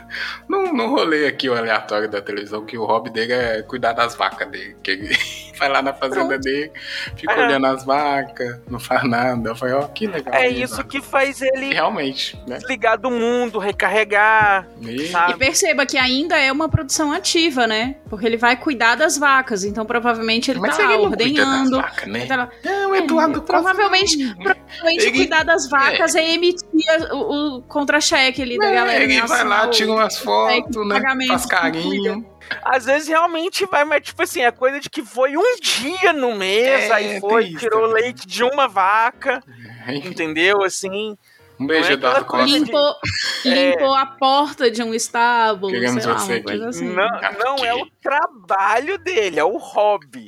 rolê aqui, o aleatório da televisão, que o hobby dele é cuidar das vacas dele. Que ele vai lá na fazenda dele, fica olhando as vacas, não faz nada. Eu falei, que legal. É isso que faz ele realmente, né? Desligar do mundo, recarregar. E perceba que ainda é uma produção ativa, né? Porque ele vai cuidar das vacas, então provavelmente ele tá lá ordenhando. Vacas, né? Tá lá, não, Eduardo provavelmente cuidar das vacas é emitir o contra-cheque ali da galera. Ele vai lá, tira umas fotos, né? Faz carinho. Às vezes realmente vai, mas tipo assim, é coisa de que foi um dia no mês, aí foi, tirou leite de uma vaca, entendeu? Assim. Um beijo, Eduardo Costa. Limpou a porta de um estábulo, queremos sei lá, você uma aqui. coisa assim. Não é o trabalho dele, é o hobby.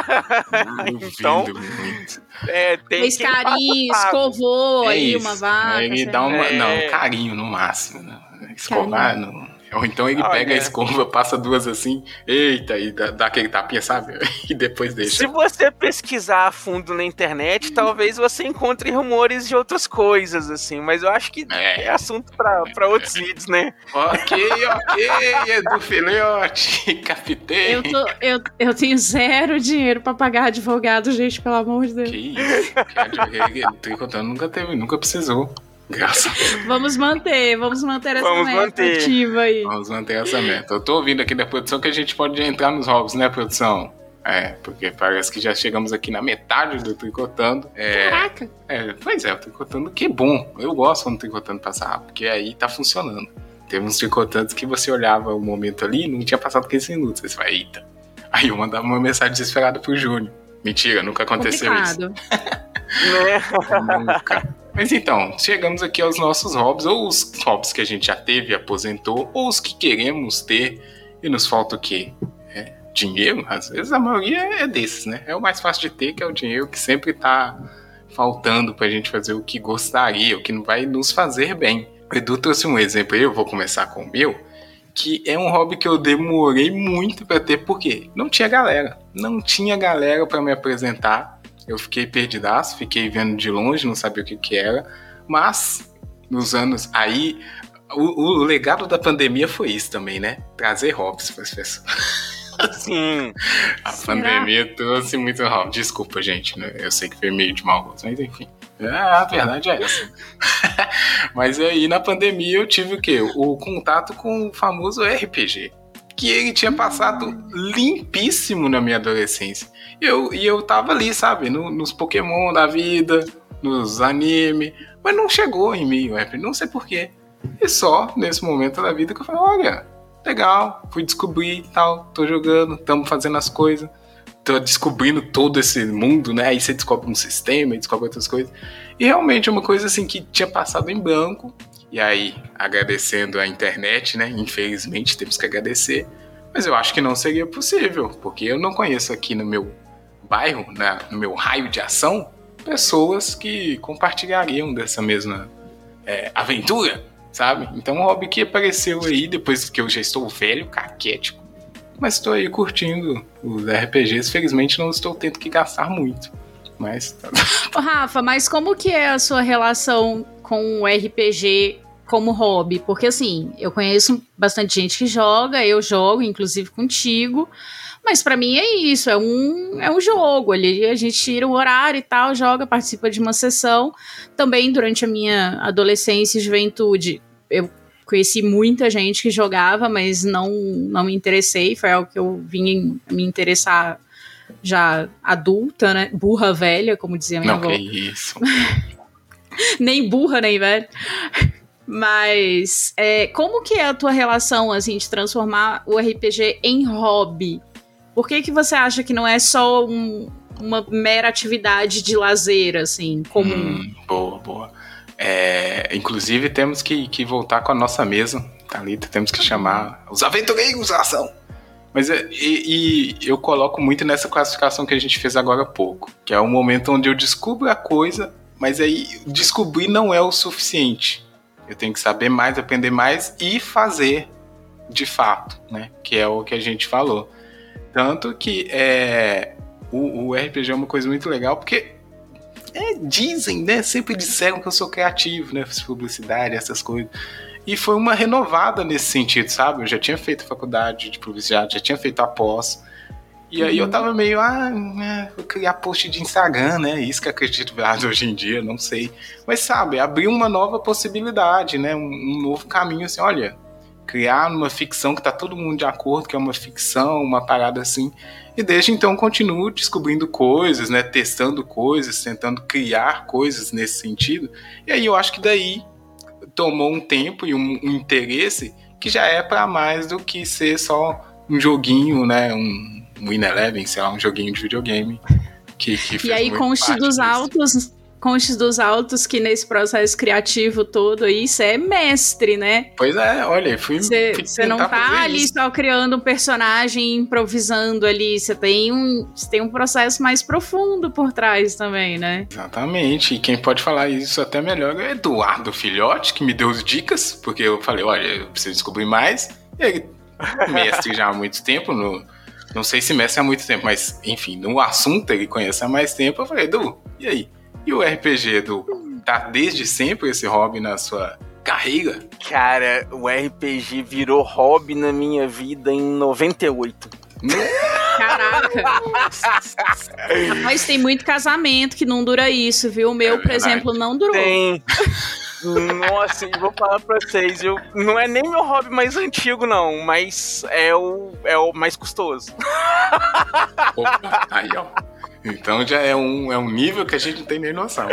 Então, muito. Tem fez carinho, escovou aí uma vaca. Ele dá não, carinho no máximo. Né? Escovar, não. Ou então ele pega a escova, passa duas assim, eita, e dá aquele tapinha, sabe? E depois deixa. Se você pesquisar a fundo na internet, talvez você encontre rumores de outras coisas, assim, mas eu acho que é assunto pra outros vídeos, né? Ok, Edu Filhote, capitei. Eu tenho zero dinheiro pra pagar advogado, gente, pelo amor de Deus. Que isso? Tô contando, nunca precisou. Graças. Vamos manter essa meta ativa aí. Vamos manter essa meta. Eu tô ouvindo aqui da produção que a gente pode entrar nos hobbies, né, produção? Porque parece que já chegamos aqui na metade do Tricotando. Caraca! Pois é, o Tricotando que é bom. Eu gosto quando o Tricotando passa rápido, porque aí tá funcionando. Teve uns Tricotandos que você olhava o momento ali e não tinha passado 15 minutos. Aí você vai, eita. Aí eu mandava uma mensagem desesperada pro Júnior. Mentira, nunca aconteceu isso. Nunca. Mas então, chegamos aqui aos nossos hobbies, ou os hobbies que a gente já teve e aposentou, ou os que queremos ter e nos falta o quê? Dinheiro? Às vezes a maioria é desses, né? É o mais fácil de ter, que é o dinheiro que sempre tá faltando pra gente fazer o que gostaria, o que não vai nos fazer bem. O Edu trouxe um exemplo aí, eu vou começar com o meu, que é um hobby que eu demorei muito pra ter, porque não tinha galera pra me apresentar. Eu fiquei perdidaço, fiquei vendo de longe, não sabia o que era. Mas, nos anos aí, o legado da pandemia foi isso também, né? Trazer hobbies para as pessoas. Sim. A pandemia trouxe muito hobby. Desculpa, gente, né? Eu sei que foi meio de mau gosto, mas enfim. A verdade é essa. Mas aí, na pandemia, eu tive o quê? O contato com o famoso RPG. Que ele tinha passado limpíssimo na minha adolescência. E eu tava ali, sabe, nos Pokémon da vida, nos anime, mas não chegou em mim o RPG, não sei porquê. E só nesse momento da vida que eu falei, olha, legal, fui descobrir e tal, tô jogando, tamo fazendo as coisas, tô descobrindo todo esse mundo, né? Aí você descobre um sistema e descobre outras coisas. E realmente é uma coisa assim que tinha passado em branco. E aí, agradecendo a internet, né? Infelizmente temos que agradecer. Mas eu acho que não seria possível, porque eu não conheço aqui no meu bairro, no meu raio de ação, pessoas que compartilhariam dessa mesma aventura, sabe? Então um hobby que apareceu aí depois que eu já estou velho, caquético, mas estou aí curtindo os RPGs. Felizmente não estou tendo que gastar muito. Mas... Rafa, mas como que é a sua relação com o RPG como hobby? Porque assim, eu conheço bastante gente que joga, eu jogo, inclusive contigo, mas pra mim é isso, é um jogo, ali a gente tira o horário e tal, joga, participa de uma sessão. Também durante a minha adolescência e juventude, eu conheci muita gente que jogava, mas não me interessei, foi algo que eu vim me interessar já adulta, né? Burra velha, como dizia minha avó. Não, que isso. Nem burra, nem velha. Mas como que é a tua relação, assim, de transformar o RPG em hobby? Por que você acha que não é só uma mera atividade de lazer, assim, comum? Boa. Inclusive, temos que voltar com a nossa mesa, Thalita, temos que chamar os aventureiros à ação. Mas eu coloco muito nessa classificação que a gente fez agora há pouco, que é o momento onde eu descubro a coisa, mas aí descobrir não é o suficiente. Eu tenho que saber mais, aprender mais e fazer de fato, né? Que é o que a gente falou. Tanto que o RPG é uma coisa muito legal, porque dizem, né? Sempre disseram que eu sou criativo, né? Fiz publicidade, essas coisas. E foi uma renovada nesse sentido, sabe? Eu já tinha feito faculdade de publicidade, já tinha feito a pós. E aí eu tava meio, vou criar post de Instagram, né? Isso que acredito hoje em dia, não sei. Mas, sabe, abriu uma nova possibilidade, né? Um novo caminho, assim, olha, criar uma ficção que tá todo mundo de acordo, que é uma ficção, uma parada assim. E desde então continuo descobrindo coisas, né? Testando coisas, tentando criar coisas nesse sentido. E aí eu acho que daí tomou um tempo e um interesse que já é para mais do que ser só um joguinho, né? Um Win Eleven, sei lá, um joguinho de videogame. Que fez e aí, conste dos altos que nesse processo criativo todo aí, você é mestre, né? Pois é, olha, você não tá ali isso. Só criando um personagem, improvisando ali, você tem um processo mais profundo por trás também, né? Exatamente, e quem pode falar isso até melhor é Eduardo Filhote, que me deu as dicas, porque eu falei, olha, eu preciso descobrir mais, e ele, mestre já há muito tempo, não sei se mestre há muito tempo, mas enfim, no assunto ele conhece há mais tempo, eu falei, Edu, e aí? E o RPG, Edu, tá desde sempre esse hobby na sua carreira? Cara, o RPG virou hobby na minha vida em 98. Caraca! Mas tem muito casamento que não dura isso, viu? O meu, por exemplo, não durou. Tem. Nossa, eu vou falar pra vocês, não é nem meu hobby mais antigo, não, mas é o mais custoso. Opa, aí, ó. Então já é um nível que a gente não tem nem noção.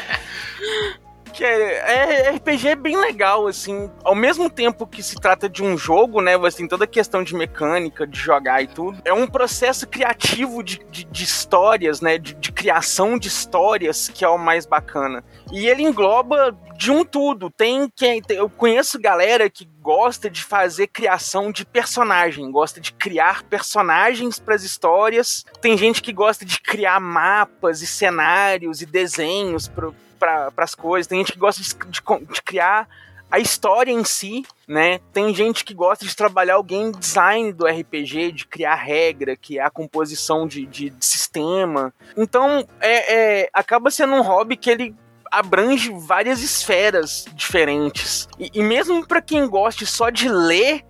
RPG é bem legal, assim, ao mesmo tempo que se trata de um jogo, né, você tem toda a questão de mecânica, de jogar e tudo, é um processo criativo de histórias, né, de criação de histórias que é o mais bacana. E ele engloba de um tudo, eu conheço galera que gosta de fazer criação de personagem, gosta de criar personagens para as histórias, tem gente que gosta de criar mapas e cenários e desenhos para as coisas, tem gente que gosta de criar a história em si, né? Tem gente que gosta de trabalhar o game design do RPG, de criar regra, que é a composição de sistema. Então, acaba sendo um hobby que ele abrange várias esferas diferentes. E mesmo para quem goste só de ler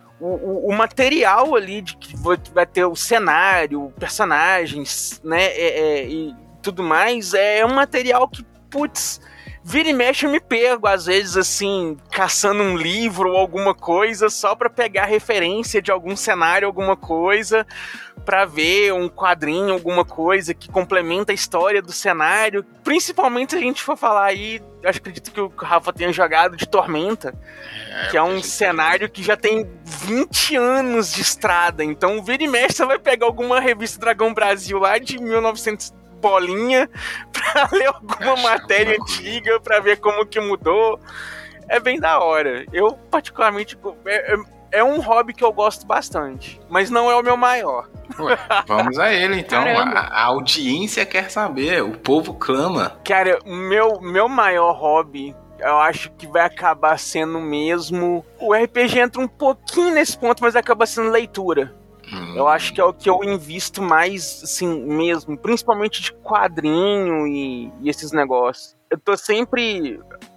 o material ali, de que vai ter o cenário, personagens, né? E tudo mais, é um material que, putz, vira e mexe eu me pego, às vezes, assim, caçando um livro ou alguma coisa só pra pegar referência de algum cenário, alguma coisa, pra ver um quadrinho, alguma coisa que complementa a história do cenário. Principalmente se a gente for falar aí, eu acredito que o Rafa tenha jogado de Tormenta, que é um cenário que já tem 20 anos de estrada. Então, vira e mexe, você vai pegar alguma revista Dragão Brasil lá de 1900 bolinha pra ler alguma matéria antiga, pra ver como que mudou. É bem da hora. Eu, particularmente, é um hobby que eu gosto bastante, mas não é o meu maior. Ué, vamos a ele, então. A audiência quer saber, o povo clama. Cara, meu maior hobby, eu acho que vai acabar sendo mesmo... O RPG entra um pouquinho nesse ponto, mas acaba sendo leitura. Eu acho que é o que eu invisto mais, assim, mesmo, principalmente de quadrinho e esses negócios. Eu tô sempre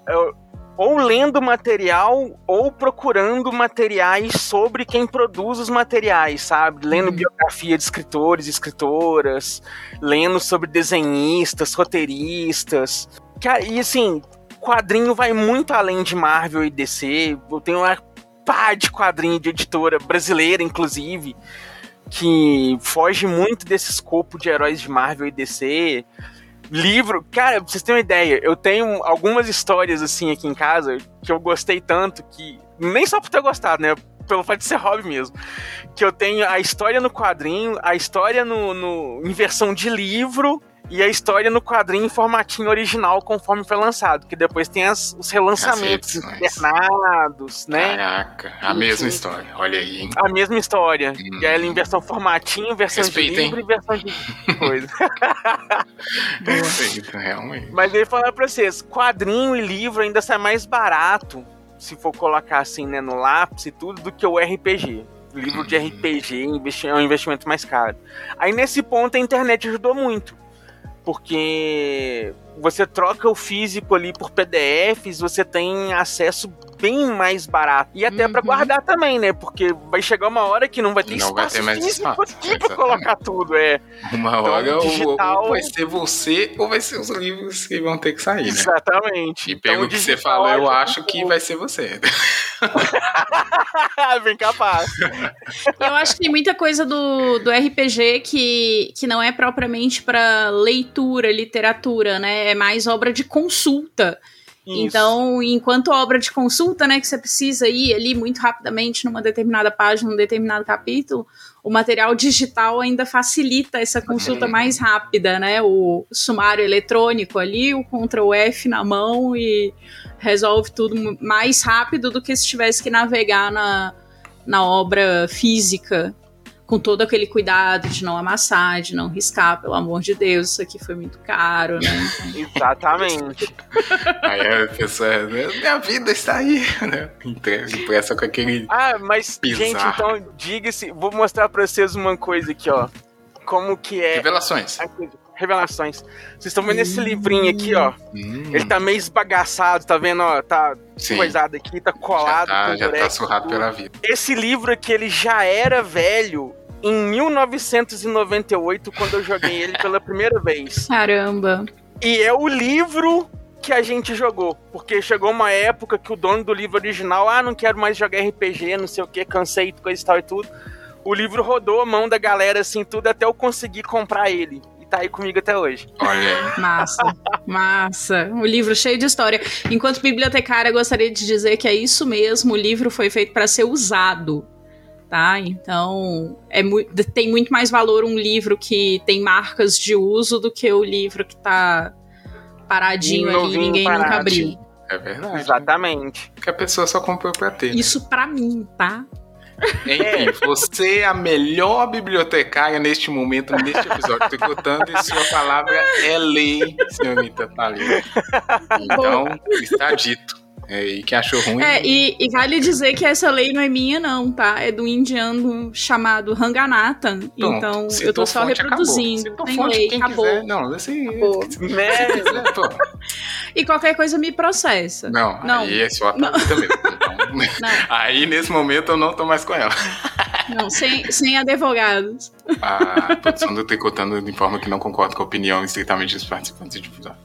ou lendo material ou procurando materiais sobre quem produz os materiais, sabe? Lendo biografia de escritores e escritoras, lendo sobre desenhistas, roteiristas. Cara, e assim, quadrinho vai muito além de Marvel e DC. Eu tenho uma pá de quadrinho de editora brasileira, inclusive, que foge muito desse escopo de heróis de Marvel e DC. Livro, cara, pra vocês terem uma ideia, eu tenho algumas histórias assim aqui em casa que eu gostei tanto que, nem só por ter gostado, né, pelo fato de ser hobby mesmo, que eu tenho a história no quadrinho, a história em versão de livro e a história no quadrinho em formatinho original conforme foi lançado, que depois tem os relançamentos internados, né? Caraca, a mesma história, olha aí, hein? A mesma história, e aí ela em versão formatinho, versão de livro e versão de coisa. Respeito, realmente. Mas eu ia falar pra vocês, quadrinho e livro ainda sai mais barato, se for colocar assim, né, no lápis e tudo, do que o RPG. Livro de RPG é um investimento mais caro. Aí nesse ponto a internet ajudou muito, porque você troca o físico ali por PDFs, você tem acesso bem mais barato. E até pra guardar também, né? Porque vai chegar uma hora que não vai ter espaço físico aqui pra colocar tudo. Uma então, hora digital... ou vai ser você ou vai ser os livros que vão ter que sair, né? Exatamente. E pelo que você falou, eu acho que vai ser você. Bem capaz. Eu acho que tem muita coisa do RPG que não é propriamente pra leitura, literatura, né? É mais obra de consulta. Isso. Então, enquanto obra de consulta, né, que você precisa ir ali muito rapidamente numa determinada página, num determinado capítulo, o material digital ainda facilita essa consulta mais rápida, né? O sumário eletrônico ali, o Ctrl F na mão e resolve tudo mais rápido do que se tivesse que navegar na obra física, com todo aquele cuidado de não amassar, de não riscar, pelo amor de Deus, isso aqui foi muito caro, né? Exatamente. Aí a pessoa, minha vida está aí, né? Impressa com aquele mas, bizarro. Gente, então, diga-se, vou mostrar pra vocês uma coisa aqui, ó. Como que é... Revelações. Vocês estão vendo esse livrinho aqui, ó? Ele tá meio esbagaçado, tá vendo, ó? Tá coisado aqui, tá colado. Já tá surrado pela vida. Esse livro aqui, ele já era velho em 1998, quando eu joguei ele pela primeira vez. Caramba. E é o livro que a gente jogou, porque chegou uma época que o dono do livro original, não quero mais jogar RPG, não sei o que, cansei, coisa e tal e tudo. O livro rodou a mão da galera, assim, tudo, até eu conseguir comprar ele. Tá aí comigo até hoje. Olha aí. Massa. Um livro cheio de história. Enquanto bibliotecária, gostaria de dizer que é isso mesmo, o livro foi feito para ser usado, tá? Então, tem muito mais valor um livro que tem marcas de uso do que o livro que tá paradinho ali e ninguém nunca abriu. É verdade. Exatamente. Que a pessoa só comprou pra ter. Isso pra mim, tá? Enfim, você é a melhor bibliotecária neste momento, neste episódio, tricotando, e sua palavra é lei, senhorita Thalita. Então, está dito. E quem achou ruim... E vale dizer que essa lei não é minha, não, tá? É do indiano chamado Ranganatha. Então, eu tô só reproduzindo. Tem lei, acabou. Quiser. Não, assim... E qualquer coisa me processa. Não. Aí é só a Thalita mesmo. Então, aí, nesse momento, eu não tô mais com ela. Não, sem advogados. A produção do Tricotando informa que não concorda com a opinião estritamente dos participantes de episódio.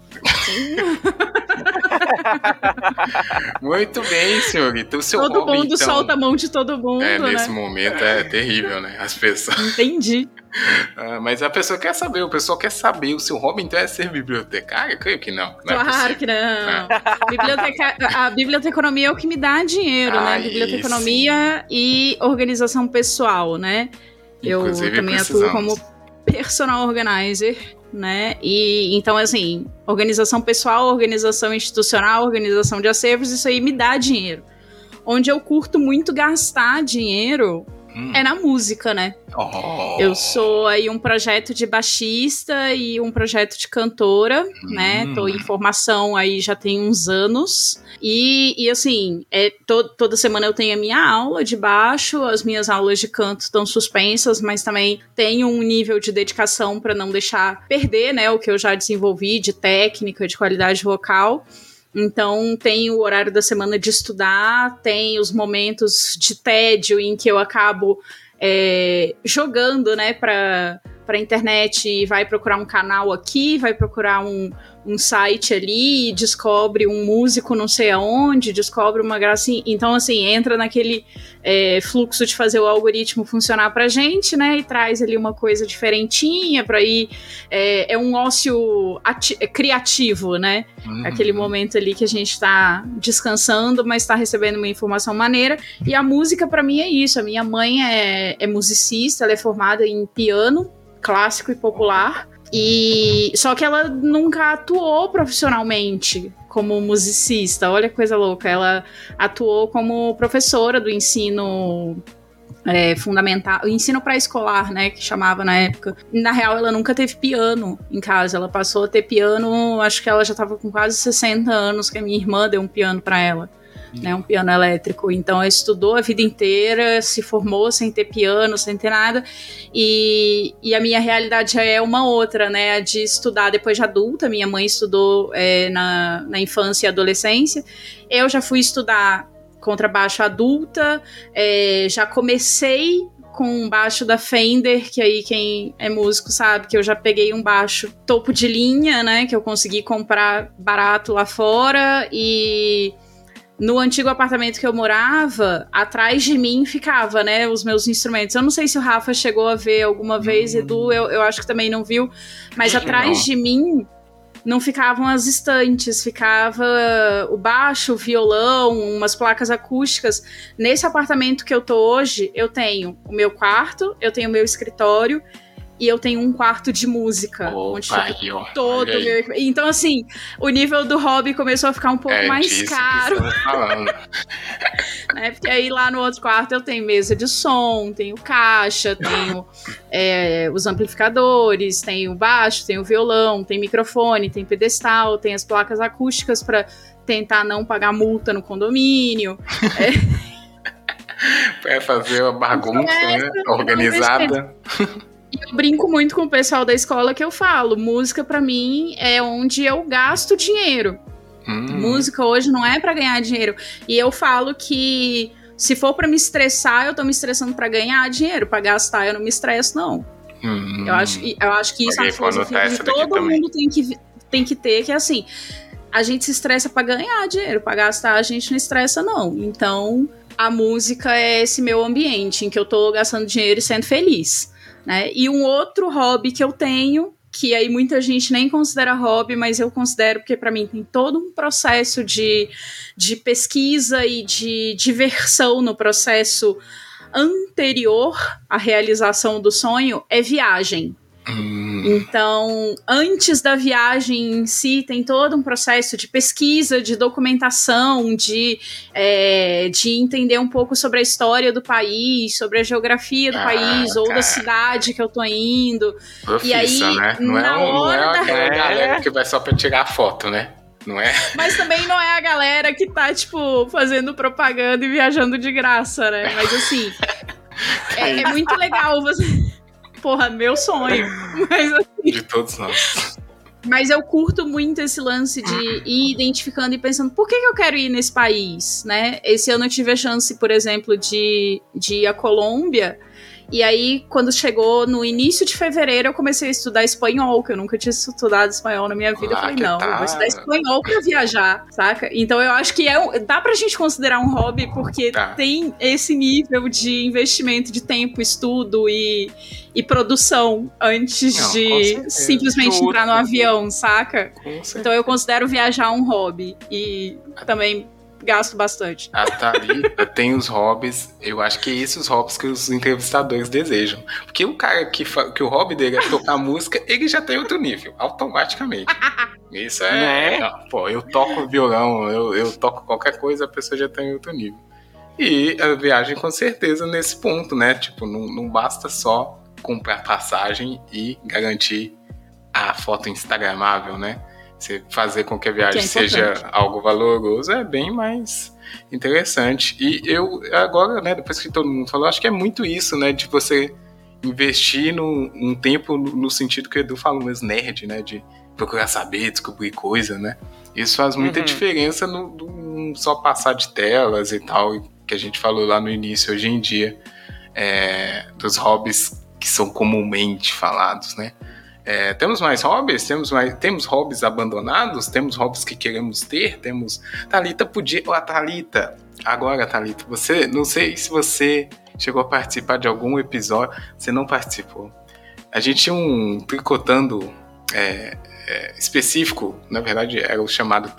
Muito bem, senhorita. O seu todo hobby, mundo então, solta a mão de todo mundo, nesse momento é terrível, né? As pessoas... Entendi. Mas a pessoa quer saber, o pessoal quer saber. O seu hobby, então, é ser bibliotecária? Creio que não. Claro que não. A biblioteconomia é o que me dá dinheiro, né? Biblioteconomia e organização pessoal, né? Inclusive, eu também atuo como personal organizer, né? E então, assim, organização pessoal, organização institucional, organização de acervos, isso aí me dá dinheiro. Onde eu curto muito gastar dinheiro é na música, né? Eu sou aí um projeto de baixista e um projeto de cantora, né? Tô em formação aí já tem uns anos. E assim, toda semana eu tenho a minha aula de baixo, as minhas aulas de canto estão suspensas, mas também tenho um nível de dedicação para não deixar perder, né? O que eu já desenvolvi de técnica, de qualidade vocal. Então, tem o horário da semana de estudar, tem os momentos de tédio em que eu acabo jogando, né, pra internet e vai procurar um canal aqui, vai procurar um site ali e descobre um músico não sei aonde, descobre uma gracinha. Então, assim, entra naquele fluxo de fazer o algoritmo funcionar pra gente, né, e traz ali uma coisa diferentinha pra ir... É um ócio criativo, né? Aquele momento ali que a gente tá descansando, mas tá recebendo uma informação maneira. E a música, pra mim, é isso. A minha mãe é musicista, ela é formada em piano clássico e popular. E só que ela nunca atuou profissionalmente como musicista. Olha que coisa louca. Ela atuou como professora do ensino fundamental, ensino pré-escolar, né, que chamava na época. Na real, ela nunca teve piano em casa. Ela passou a ter piano, acho que ela já estava com quase 60 anos, que a minha irmã deu um piano para ela. Né, um piano elétrico. Então ela estudou a vida inteira, se formou sem ter piano, sem ter nada, e a minha realidade já é uma outra, né, a de estudar depois de adulta. Minha mãe estudou na infância e adolescência, eu já fui estudar contrabaixo adulta, já comecei com um baixo da Fender, que aí quem é músico sabe que eu já peguei um baixo topo de linha, né, que eu consegui comprar barato lá fora. E no antigo apartamento que eu morava, atrás de mim ficava, né, os meus instrumentos. Eu não sei se o Rafa chegou a ver alguma vez, Edu, eu acho que também não viu, mas atrás de mim não ficavam as estantes, ficava o baixo, o violão, umas placas acústicas. Nesse apartamento que eu tô hoje, eu tenho o meu quarto, eu tenho o meu escritório, e eu tenho um quarto de música, onde fica todo o meu... Então, assim, o nível do hobby começou a ficar um pouco mais caro. Né? Porque aí lá no outro quarto eu tenho mesa de som, tenho caixa, tenho os amplificadores, tenho baixo, tenho violão, tem microfone, tem pedestal, tem as placas acústicas para tentar não pagar multa no condomínio. Pra fazer uma bagunça, né? Organizada. Eu brinco muito com o pessoal da escola que eu falo, música pra mim é onde eu gasto dinheiro. Música hoje não é pra ganhar dinheiro. E eu falo que se for pra me estressar, eu tô me estressando pra ganhar dinheiro. Pra gastar, eu não me estresso, não. Eu acho que isso é uma filosofia que todo mundo tem que ter, que é assim, a gente se estressa pra ganhar dinheiro, pra gastar a gente não estressa, não. Então, a música é esse meu ambiente em que eu tô gastando dinheiro e sendo feliz. Né? E um outro hobby que eu tenho, que aí muita gente nem considera hobby, mas eu considero porque para mim tem todo um processo de pesquisa e de diversão no processo anterior à realização do sonho, é viagem. Então, antes da viagem em si, tem todo um processo de pesquisa, de documentação, de entender um pouco sobre a história do país, sobre a geografia do país, ou da cidade que eu tô indo. Profissa, e aí, né? Não é a galera que vai só pra tirar foto, né? Não é? Mas também não é a galera que tá, tipo, fazendo propaganda e viajando de graça, né? Mas assim, é muito legal você... Porra, meu sonho. Mas, assim, de todos nós. Mas eu curto muito esse lance de ir identificando e pensando, por que eu quero ir nesse país, né? Esse ano eu tive a chance, por exemplo, de ir à Colômbia. E aí, quando chegou no início de fevereiro, eu comecei a estudar espanhol, que eu nunca tinha estudado espanhol na minha vida. Eu falei, não, eu vou estudar espanhol pra viajar, saca? Então eu acho que dá pra gente considerar um hobby, porque tem esse nível de investimento de tempo, estudo e produção antes de simplesmente entrar no avião, saca? Então eu considero viajar um hobby. E também gasto bastante. A Thalita tem os hobbies, eu acho que esses hobbies que os entrevistadores desejam. Porque o cara que o hobby dele é tocar música, ele já tem outro nível, automaticamente. Isso pô, eu toco violão, eu toco qualquer coisa, a pessoa já tem outro nível. E a viagem com certeza nesse ponto, né? Tipo, não basta só comprar passagem e garantir a foto instagramável, né? Você fazer com que a viagem seja algo valoroso é bem mais interessante. E eu, agora, né, depois que todo mundo falou, acho que é muito isso, né, de você investir um tempo no sentido que o Edu falou, mesmo nerd, né, de procurar saber, descobrir coisa, né. Isso faz muita diferença no só passar de telas e tal, que a gente falou lá no início, hoje em dia, dos hobbies que são comumente falados, né. Temos mais hobbies? Temos hobbies abandonados? Temos hobbies que queremos ter? Thalita podia... Thalita, agora, Thalita, você... Não sei se você chegou a participar de algum episódio. Você não participou. A gente tinha um tricotando específico, na verdade era o chamado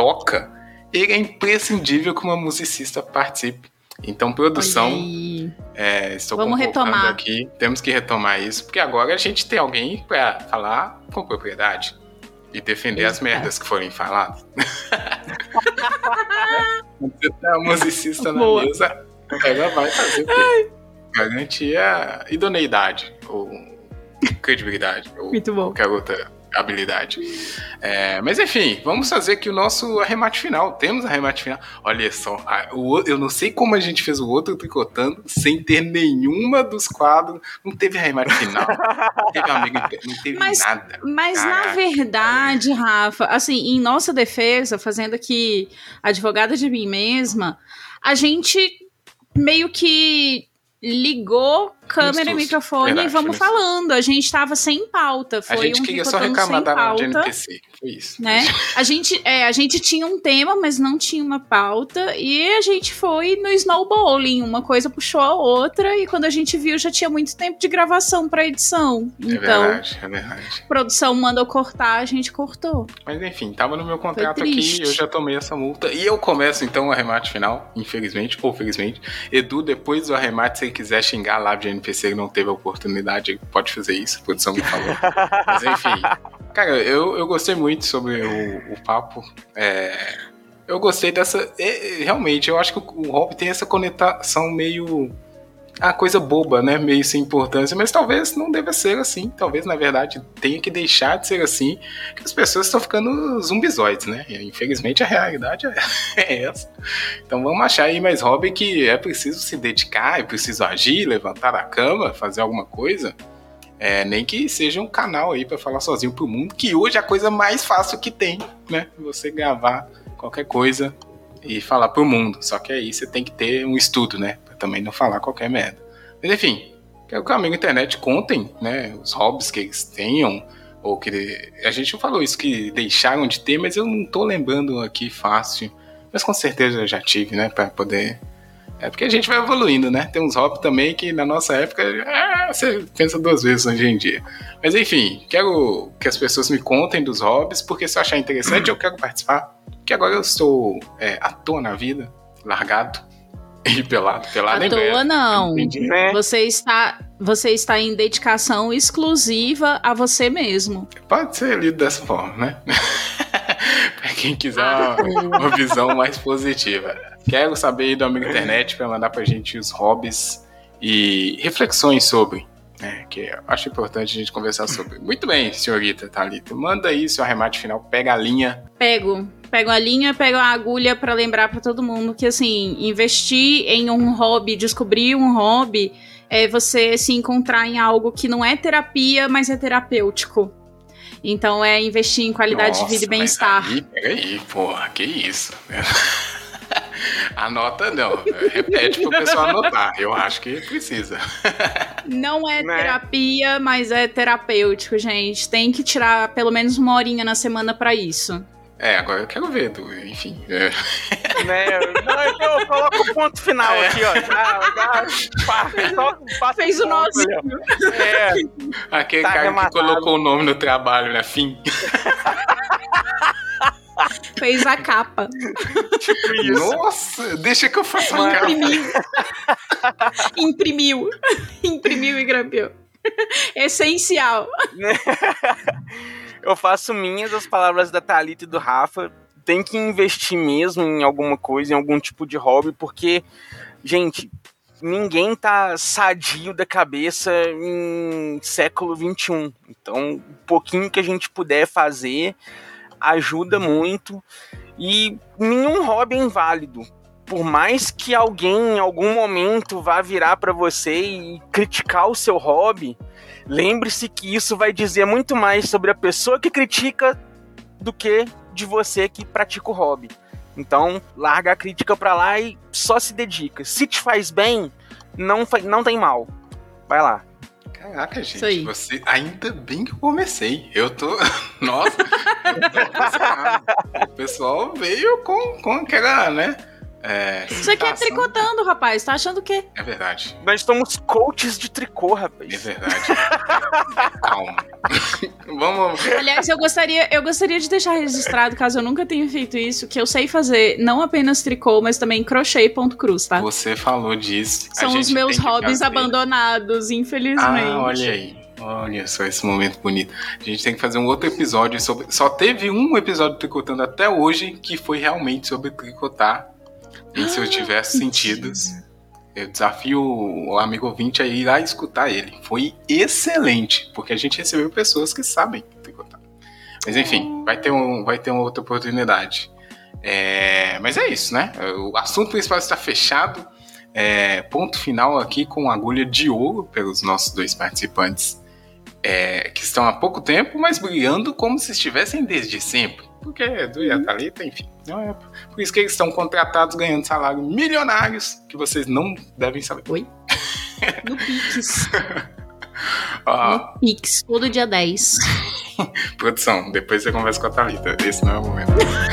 Tricotoca. Ele é imprescindível que uma musicista participe. Então, produção... Estou Vamos retomar aqui. Temos que retomar isso, porque agora a gente tem alguém para falar com propriedade e defender as merdas que forem faladas. Você tá musicista na mesa, ela vai fazer o quê? Garantir a idoneidade ou credibilidade ou qualquer outra habilidade. Mas enfim, vamos fazer aqui o nosso arremate final. Temos arremate final. Olha só, eu não sei como a gente fez o outro tricotando sem ter nenhuma dos quadros. Não teve arremate final. Não teve amigo, não teve nada. Mas na verdade, Rafa, assim, em nossa defesa, fazendo aqui advogada de mim mesma, a gente meio que ligou câmera e microfone e vamos falando. A gente tava sem pauta. Foi a gente queria só reclamar da NPC. Foi isso. Né? A gente tinha um tema, mas não tinha uma pauta. E a gente foi no snowballing. Uma coisa puxou a outra. E quando a gente viu, já tinha muito tempo de gravação pra edição. Então, é verdade. A produção mandou cortar, a gente cortou. Mas enfim, tava no meu contrato aqui. Eu já tomei essa multa. E eu começo então o arremate final. Infelizmente ou felizmente. Edu, depois do arremate, se ele quiser xingar lá de NPC que não teve a oportunidade, pode fazer isso, a produção me falou. Mas enfim, cara, eu gostei muito sobre o papo. Eu gostei dessa. Realmente, eu acho que o hobby tem essa conexão meio. Coisa boba, né? Meio sem importância, mas talvez não deva ser assim. Talvez, na verdade, tenha que deixar de ser assim, que as pessoas estão ficando zumbizoides, né? E, infelizmente, a realidade é essa. Então vamos achar aí mais hobby que é preciso se dedicar, é preciso agir, levantar da cama, fazer alguma coisa. Nem que seja um canal aí para falar sozinho pro mundo, que hoje é a coisa mais fácil que tem, né? Você gravar qualquer coisa e falar pro mundo. Só que aí você tem que ter um estudo, né? Pra também não falar qualquer merda. Mas enfim, quero que o amigo internet contem, né? Os hobbies que eles tenham, ou que... A gente não falou isso, que deixaram de ter, mas eu não tô lembrando aqui fácil. Mas com certeza eu já tive, né? Pra poder... porque a gente vai evoluindo, né? Tem uns hobbies também que na nossa época você pensa duas vezes hoje em dia. Mas enfim, quero que as pessoas me contem dos hobbies, porque se eu achar interessante eu quero participar. Porque agora eu estou à toa na vida, largado e pelado à toa não. Você está em dedicação exclusiva a você mesmo. Pode ser lido dessa forma, né? Para quem quiser uma visão mais positiva. Quero saber aí do amigo internet para mandar pra gente os hobbies e reflexões sobre, né, que eu acho importante a gente conversar sobre. Muito bem, senhorita Thalita, manda aí seu arremate final, pega a linha. Pego a linha, pego a agulha para lembrar para todo mundo que, assim, investir em um hobby, descobrir um hobby, é você se encontrar em algo que não é terapia, mas é terapêutico. Então é investir em qualidade de vida e bem-estar. Peraí, porra, que isso? Anota não, repete pro pessoal anotar, eu acho que precisa. Não é terapia, mas é terapêutico, gente. Tem que tirar pelo menos uma horinha na semana pra isso. Agora eu quero ver, enfim. Não, eu coloco o ponto final aqui, ó. Fez o nosso. Aquele cara rematado. Que colocou o nome no trabalho, né? Fim. Fez a capa. Tipo isso. Nossa, deixa que eu faça uma capa. Imprimiu e grampeou. Essencial. Eu faço minhas as palavras da Thalita e do Rafa. Tem que investir mesmo em alguma coisa, em algum tipo de hobby, porque, gente, ninguém tá sadio da cabeça em século XXI. Então, um pouquinho que a gente puder fazer ajuda muito. E nenhum hobby é inválido. Por mais que alguém em algum momento vá virar para você e criticar o seu hobby, lembre-se que isso vai dizer muito mais sobre a pessoa que critica do que de você que pratica o hobby. Então, larga a crítica pra lá e só se dedica. Se te faz bem, não tem mal. Vai lá. Caraca, gente, você... ainda bem que eu comecei. Eu tô... Nossa, o pessoal veio com aquela, né? Isso aqui é tricotando, rapaz. Tá achando o quê? É verdade. Nós somos coaches de tricô, rapaz. É verdade. Calma. Aliás, eu gostaria de deixar registrado, caso eu nunca tenha feito isso, que eu sei fazer não apenas tricô, mas também crochê e ponto cruz, tá? Você falou disso. São os meus hobbies abandonados, infelizmente. Olha aí. Olha só esse momento bonito. A gente tem que fazer um outro episódio sobre... Só teve um episódio tricotando até hoje que foi realmente sobre tricotar em seus diversos sentidos. Eu desafio o amigo ouvinte a ir lá escutar ele. Foi excelente, porque a gente recebeu pessoas que sabem tricotar. Mas enfim, vai ter uma outra oportunidade. Mas é isso, né? O assunto principal está fechado. Ponto final aqui com agulha de ouro pelos nossos 2 participantes. Que estão há pouco tempo, mas brilhando como se estivessem desde sempre. Porque Edu e a Thalita, enfim. Por isso que eles estão contratados ganhando salários milionários que vocês não devem saber. Oi? No Pix. No Pix, todo dia 10. Produção, depois você conversa com a Thalita. Esse não é o momento.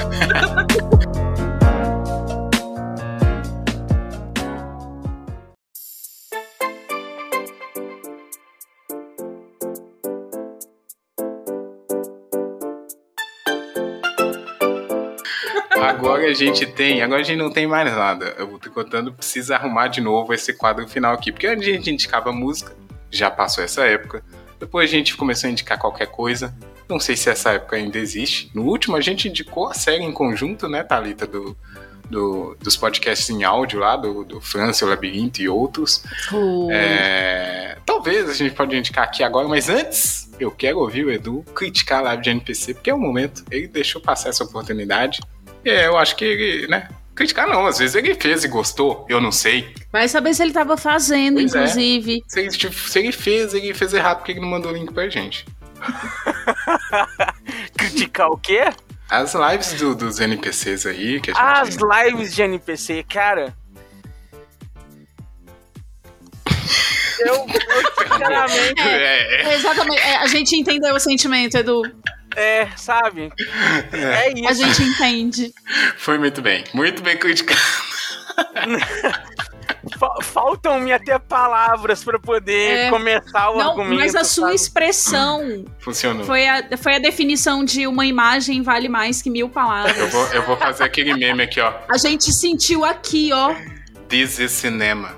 Agora a gente não tem mais nada. O Tricotando precisa arrumar de novo esse quadro final aqui. Porque antes a gente indicava música, já passou essa época. Depois a gente começou a indicar qualquer coisa. Não sei se essa época ainda existe. No último a gente indicou a série em conjunto, né, Thalita? Dos podcasts em áudio lá, do França, o Labirinto e outros. Talvez a gente pode indicar aqui agora, mas antes eu quero ouvir o Edu criticar a live de NPC, porque é o momento. Ele deixou passar essa oportunidade. Eu acho que ele, né? Criticar não, às vezes ele fez e gostou, eu não sei. Vai saber se ele tava fazendo, pois inclusive. Se ele fez errado, porque ele não mandou o link pra gente. Criticar o quê? As lives dos NPCs aí. Que a gente As lives de NPC, cara. Eu sinceramente... Exatamente, a gente entendeu o sentimento, Edu. Sabe? É isso. A gente entende. Foi muito bem criticado. Faltam-me até palavras para poder começar o argumento. Mas a sua expressão funcionou. Foi a definição de uma imagem vale mais que 1000 palavras. Eu vou fazer aquele meme aqui, ó. A gente sentiu aqui, ó. This is cinema.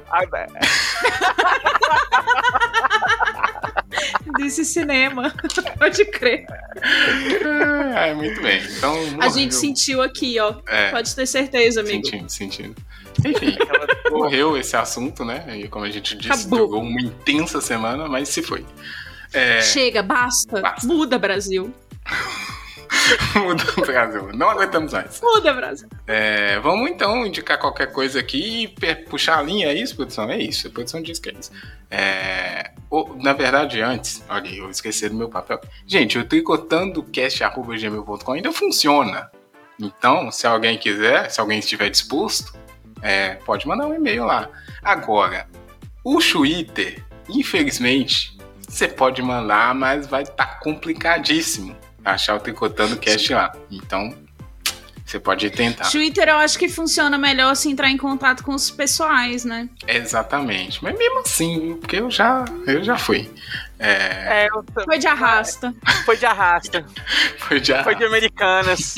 Desse cinema. Pode crer. Muito bem. Então, a gente sentiu aqui, ó. Pode ter certeza, amigo. Sentindo. Enfim, morreu esse assunto, né? E como a gente disse, durou uma intensa semana, mas se foi. Chega, basta. Muda, Brasil. Muda o Brasil. Não aguentamos mais. Muda, Brasil. Vamos então indicar qualquer coisa aqui e puxar a linha. É isso, produção? É isso. A produção diz que é isso. Na verdade, antes, olha, eu esqueci do meu papel. Gente, o tricotandocast@gmail.com ainda funciona. Então, se alguém quiser, se alguém estiver disposto, pode mandar um e-mail lá. Agora, o Twitter, infelizmente, você pode mandar, mas vai estar complicadíssimo achar o Tricotando Cast lá. Então, você pode tentar. Twitter eu acho que funciona melhor se entrar em contato com os pessoais, né? Exatamente. Mas mesmo assim, porque eu já fui. Foi de arrasta. Foi de arrasta. Foi de Americanas.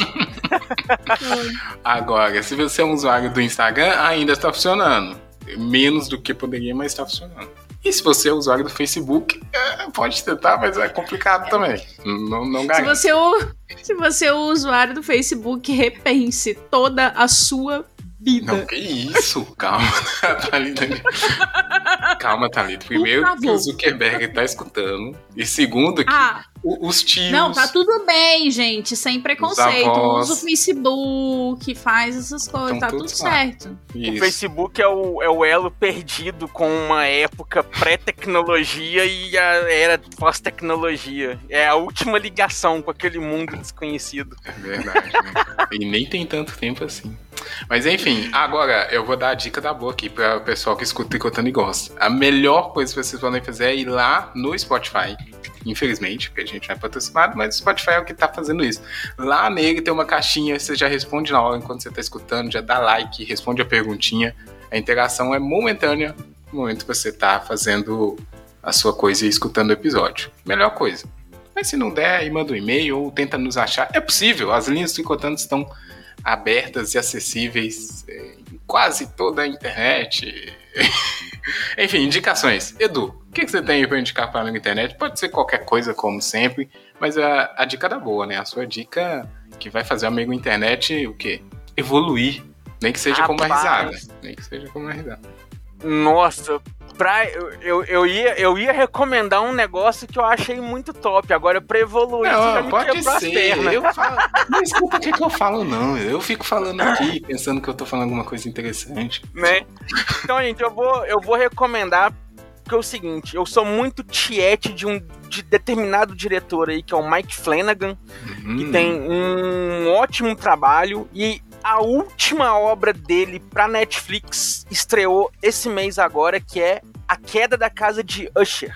Agora, se você é um usuário do Instagram, ainda está funcionando. Menos do que poderia, mas está funcionando. E se você é usuário do Facebook, pode tentar, mas é complicado também. Não ganha. Se você é o usuário do Facebook, repense toda a sua vida. Não, que isso? Calma, Thalita. Calma, Thalita. Primeiro, que o Zuckerberg tá escutando. E segundo, que os tios... Não, tá tudo bem, gente. Sem preconceito. Usa o Facebook, faz essas coisas. Tá tudo certo. Isso. O Facebook é o elo perdido com uma época pré-tecnologia e a era pós-tecnologia. É a última ligação com aquele mundo desconhecido. É verdade, né? E nem tem tanto tempo assim. Mas enfim, agora eu vou dar a dica da boa aqui para o pessoal que escuta Tricotando e gosta. A melhor coisa que vocês podem fazer é ir lá no Spotify. Infelizmente, porque a gente não é patrocinado, mas o Spotify é o que tá fazendo isso. Lá nele tem uma caixinha, você já responde na hora enquanto você tá escutando, já dá like, responde a perguntinha. A interação é momentânea no momento que você tá fazendo a sua coisa e escutando o episódio. Melhor coisa. Mas se não der, aí manda um e-mail ou tenta nos achar. É possível, as linhas do Tricotando estão abertas e acessíveis em quase toda a internet. Enfim, indicações. Edu, o que você tem aí pra indicar para a internet? Pode ser qualquer coisa, como sempre, mas a dica da boa, né? A sua dica que vai fazer o amigo internet o quê? Evoluir. Nem que seja com uma risada. Nem que seja com uma risada. Nossa, eu ia recomendar um negócio que eu achei muito top. Agora, pra evoluir, não, pode ser. Não escuta o que eu falo, não. Eu fico falando aqui, pensando que eu tô falando alguma coisa interessante. Né? Então, gente, eu vou recomendar, porque é o seguinte, eu sou muito tiete de determinado diretor aí, que é o Mike Flanagan, que tem um ótimo trabalho, e a última obra dele pra Netflix estreou esse mês agora, que é A Queda da Casa de Usher.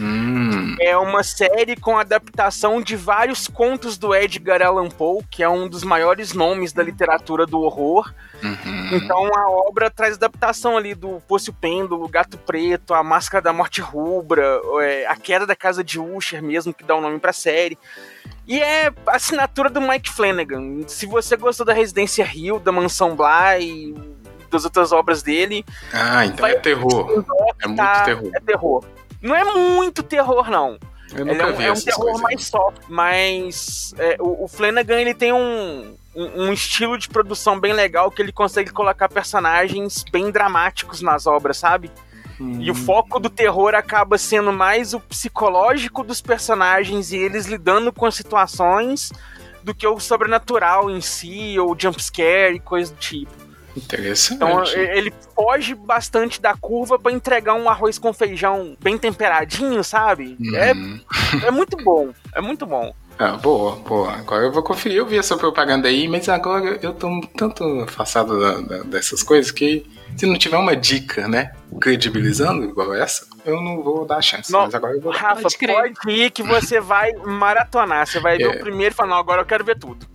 É uma série com adaptação de vários contos do Edgar Allan Poe, que é um dos maiores nomes da literatura do horror. Então a obra traz adaptação ali do Poço Pêndulo, Gato Preto, A Máscara da Morte Rubra, A Queda da Casa de Usher mesmo, que dá o nome pra série. E é a assinatura do Mike Flanagan. Se você gostou da Residência Hill, da Mansão Bly, das outras obras dele... então é terror. É muito terror. É terror. Não é muito terror, não. Eu nunca vi é um terror mais soft. Mas o Flanagan, ele tem um estilo de produção bem legal, que ele consegue colocar personagens bem dramáticos nas obras, sabe? E o foco do terror acaba sendo mais o psicológico dos personagens e eles lidando com as situações do que o sobrenatural em si, ou jumpscare e coisa do tipo. Interessante. Então ele foge bastante da curva pra entregar um arroz com feijão bem temperadinho, sabe? É muito bom, é muito bom. Boa. Agora eu vou conferir. Eu vi essa propaganda aí, mas agora eu tô tanto afastado dessas coisas que se não tiver uma dica, né, credibilizando igual essa, eu não vou dar a chance. Mas agora eu vou dar. Rafa, pode ir que você vai maratonar. Você vai ver o primeiro e falar, não, agora eu quero ver tudo.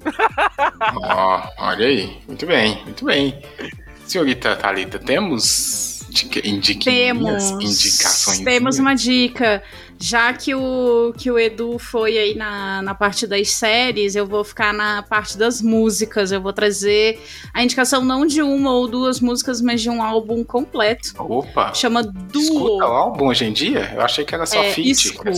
Olha aí. Muito bem. Senhorita Thalita, temos indicações? Temos uma dica. Já que o Edu foi aí na parte das séries, eu vou ficar na parte das músicas. Eu vou trazer a indicação não de uma ou duas músicas, mas de um álbum completo. Opa! Chama Duo. Escuta o álbum hoje em dia? Eu achei que era só feat. Escuta,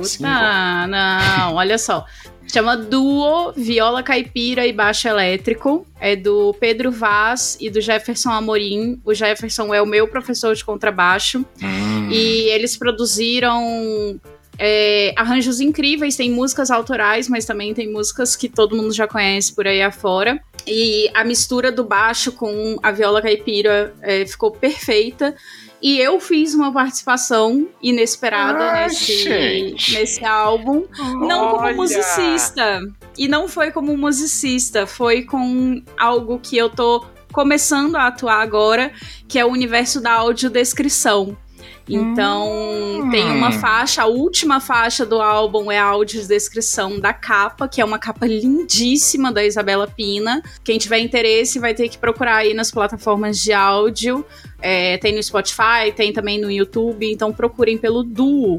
não, olha só. Chama Duo, Viola Caipira e Baixo Elétrico. É do Pedro Vaz e do Jefferson Amorim. O Jefferson é o meu professor de contrabaixo. E eles produziram arranjos incríveis. Tem músicas autorais, mas também tem músicas que todo mundo já conhece por aí afora. E a mistura do baixo com a viola caipira ficou perfeita. E eu fiz uma participação inesperada nesse álbum. Não como musicista. E não foi como musicista. Foi com algo que eu tô começando a atuar agora, que é o universo da audiodescrição. Então, tem uma faixa, a última faixa do álbum é a audiodescrição da capa, que é uma capa lindíssima da Isabela Pina. Quem tiver interesse vai ter que procurar aí nas plataformas de áudio. Tem no Spotify, tem também no YouTube, então procurem pelo Duo.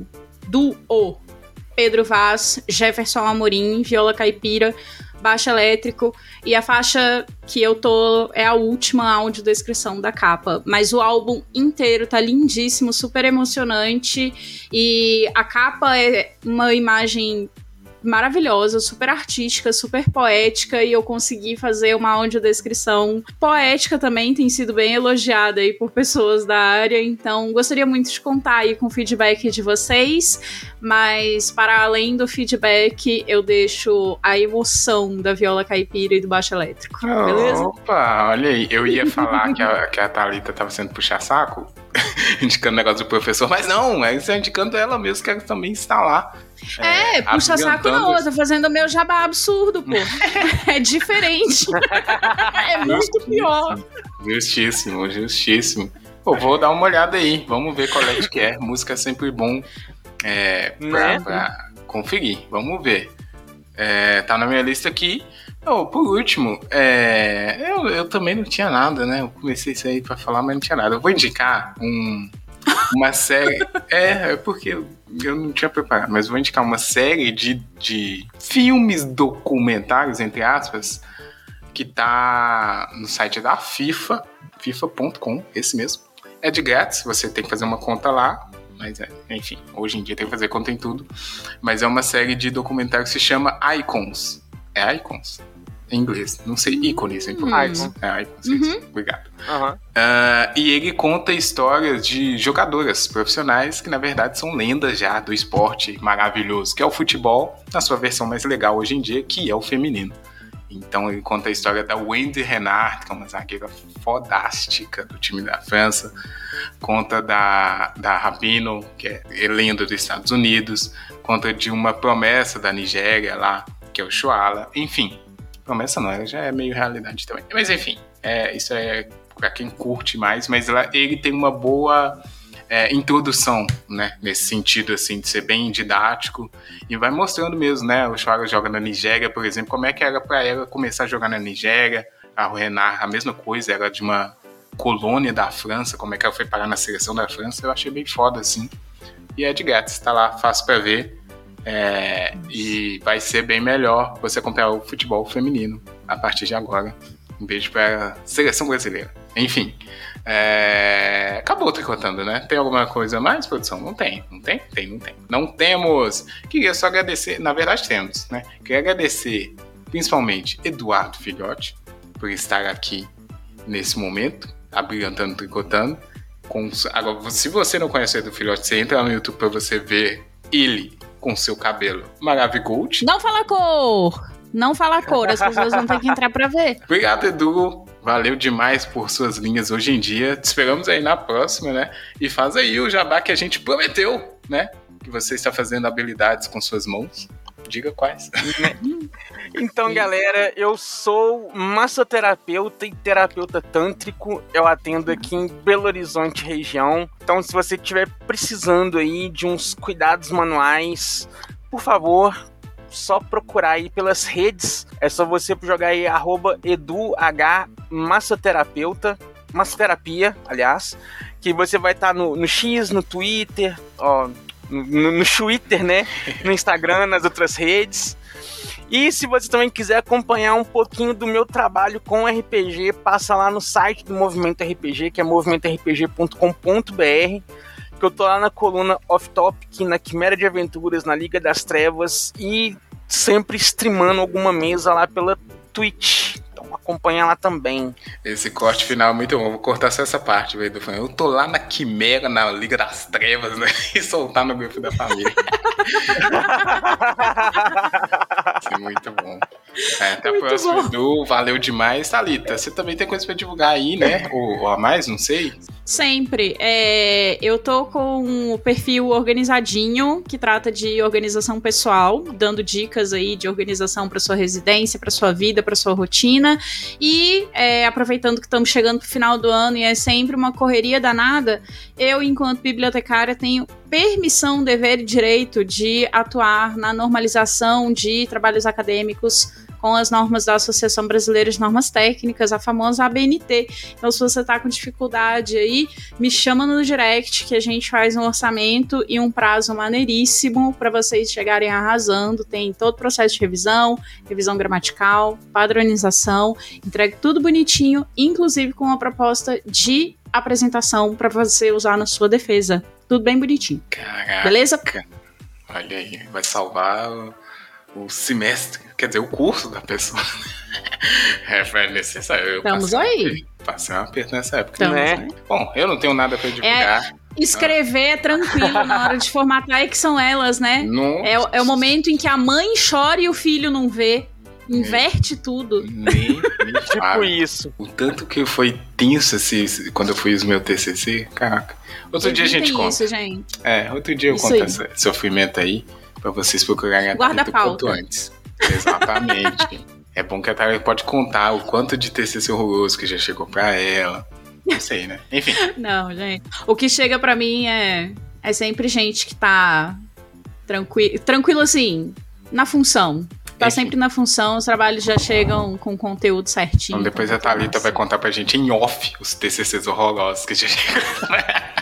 Pedro Vaz, Jefferson Amorim, viola caipira, baixo elétrico, e a faixa que eu tô é a última audiodescrição da capa, mas o álbum inteiro tá lindíssimo, super emocionante, e a capa é uma imagem maravilhosa, super artística, super poética, e eu consegui fazer uma audiodescrição poética também, tem sido bem elogiada aí por pessoas da área, então gostaria muito de contar aí com o feedback de vocês, mas para além do feedback, eu deixo a emoção da viola caipira e do baixo elétrico, beleza? Opa, olha aí, eu ia falar que a Thalita tava sendo puxa-saco, indicando o negócio do professor, mas não, você indicando ela mesmo, que ela também está lá. Puxa saco não, eu tô fazendo o meu jabá absurdo, pô. É diferente. É muito pior. Justíssimo. Pô, vou dar uma olhada aí, vamos ver qual é que é. Música é sempre bom pra conferir, vamos ver. Tá na minha lista aqui. Por último, eu também não tinha nada, né? Eu comecei isso aí pra falar, mas não tinha nada. Eu vou indicar uma série. Porque eu não tinha preparado, mas vou indicar uma série de filmes documentários, entre aspas, que tá no site da FIFA, FIFA.com, esse mesmo. É de grátis, você tem que fazer uma conta lá, mas enfim, hoje em dia tem que fazer conta em tudo. Mas é uma série de documentários que se chama Icons. É Icons? Em inglês, não sei, ícones em português. Icons, obrigado. E ele conta histórias de jogadoras profissionais que na verdade são lendas já do esporte maravilhoso, que é o futebol, na sua versão mais legal hoje em dia, que é o feminino. Então ele conta a história da Wendy Renard, que é uma zagueira fodástica do time da França. Conta da Rapinoe, que é lenda dos Estados Unidos. Conta de uma promessa da Nigéria lá, que é o Shoala. Enfim, promessa não, ela já é meio realidade também. Mas enfim, isso é pra quem curte mais. Mas ele tem uma boa introdução, né, nesse sentido, assim, de ser bem didático, e vai mostrando mesmo, né, o Shoala joga na Nigéria, por exemplo, como é que era pra ela começar a jogar na Nigéria, a Renard, a mesma coisa, era de uma colônia da França, como é que ela foi parar na seleção da França, eu achei bem foda, assim, e é de grátis, tá lá, fácil pra ver, e vai ser bem melhor você acompanhar o futebol feminino a partir de agora. Um beijo pra seleção brasileira. Enfim, acabou tricotando, né? Tem alguma coisa a mais, produção? Não tem. Não temos. Queria só agradecer, na verdade temos, né? Queria agradecer principalmente Eduardo Filhote por estar aqui nesse momento, abrilhantando, tricotando. Agora, se você não conhece o Edu Filhote, você entra no YouTube pra você ver ele com seu cabelo Maravigold. Não fala cor! Não fala cor, as pessoas vão ter que entrar pra ver. Obrigado, Edu. Valeu demais por suas linhas hoje em dia. Te esperamos aí na próxima, né? E faz aí o jabá que a gente prometeu, né? Que você está fazendo habilidades com suas mãos. Diga quais. Então, galera, eu sou massoterapeuta e terapeuta tântrico. Eu atendo aqui em Belo Horizonte, região. Então, se você estiver precisando aí de uns cuidados manuais, por favor, só procurar aí pelas redes. É só você jogar aí @eduhmassoterapeuta, massoterapia, aliás, que você vai estar no X, no Twitter, no Twitter, né? No Instagram, nas outras redes. E se você também quiser acompanhar um pouquinho do meu trabalho com RPG, passa lá no site do Movimento RPG, que é movimentorpg.com.br, que eu tô lá na coluna Off Topic, na Quimera de Aventuras, na Liga das Trevas, e sempre streamando alguma mesa lá pela Twitch. Então acompanha lá também. Esse corte final é muito bom. Vou cortar só essa parte, velho. Eu tô lá na Quimera, na Liga das Trevas, né? E soltar no grupo da família. Isso é muito bom. Até a próxima, Edu. Valeu demais. Thalita, você também tem coisa pra divulgar aí, né? Ou a mais, não sei. Sempre. Eu tô com o perfil organizadinho, que trata de organização pessoal, dando dicas aí de organização pra sua residência, pra sua vida, pra sua rotina. E aproveitando que estamos chegando pro final do ano e é sempre uma correria danada, eu, enquanto bibliotecária, tenho permissão, dever e direito de atuar na normalização de trabalhos acadêmicos com as normas da Associação Brasileira de Normas Técnicas, a famosa ABNT. Então, se você tá com dificuldade aí, me chama no direct que a gente faz um orçamento e um prazo maneiríssimo para vocês chegarem arrasando. Tem todo o processo de revisão gramatical, padronização, entrega tudo bonitinho, inclusive com uma proposta de apresentação para você usar na sua defesa. Tudo bem bonitinho. Caraca. Beleza? Olha aí, vai salvar o semestre, quer dizer, o curso da pessoa. Foi necessário. Estamos aí. Passei um aperto nessa época. Estamos, né? Bom, eu não tenho nada pra divulgar. Escrever é tranquilo na hora de formatar, é que são elas, né? É o momento em que a mãe chora e o filho não vê. Inverte tudo. Nem tipo isso. O tanto que foi tenso quando eu fiz o meu TCC, caraca. Outro dia a gente conta. Isso, gente. Outro dia eu conto esse sofrimento aí, pra vocês procurarem a Thalita quanto antes. Exatamente. É bom que a Thalita pode contar o quanto de TCC horroroso que já chegou pra ela. Não sei, né? Enfim. Não, gente. O que chega pra mim é sempre gente que tá tranquilo assim, na função. Tá sempre na função, os trabalhos já chegam com conteúdo certinho. Então depois a Thalita vai contar pra gente em off os TCCs horrorosos que já chegam.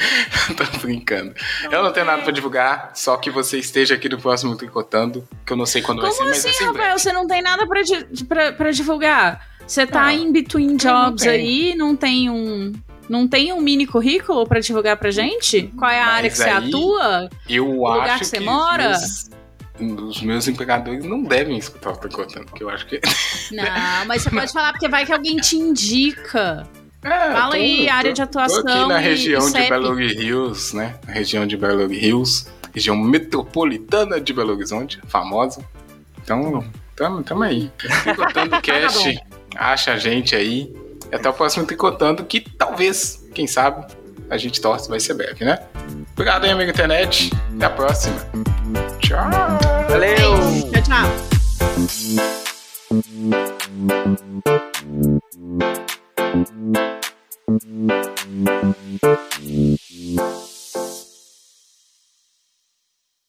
Tô brincando. Eu não tenho nada pra divulgar, só que você esteja aqui no próximo Tricotando, que eu não sei quando vai ser, mas assim, vai ser em breve. Rafael, você não tem nada pra divulgar? Você tá em between jobs aí, não tem um mini currículo pra divulgar pra gente? Qual é a área que você atua? Eu acho lugar que você mora? Os meus empregadores não devem escutar o Tricotando, porque eu acho que... Não, mas você pode falar porque vai que alguém te indica. Fala aí, área de atuação. Tô aqui na região de CEP. Belo Hills, né? Na região de Belo Hills, região metropolitana de Belo Horizonte, famosa. Então, tamo aí. Tricotando Cast, acha a gente aí. E até o próximo Tricotando, que talvez, quem sabe, a gente torce, vai ser breve, né? Obrigado aí, amigo internet. Até a próxima. Tchau. Valeu. Tchau, tchau.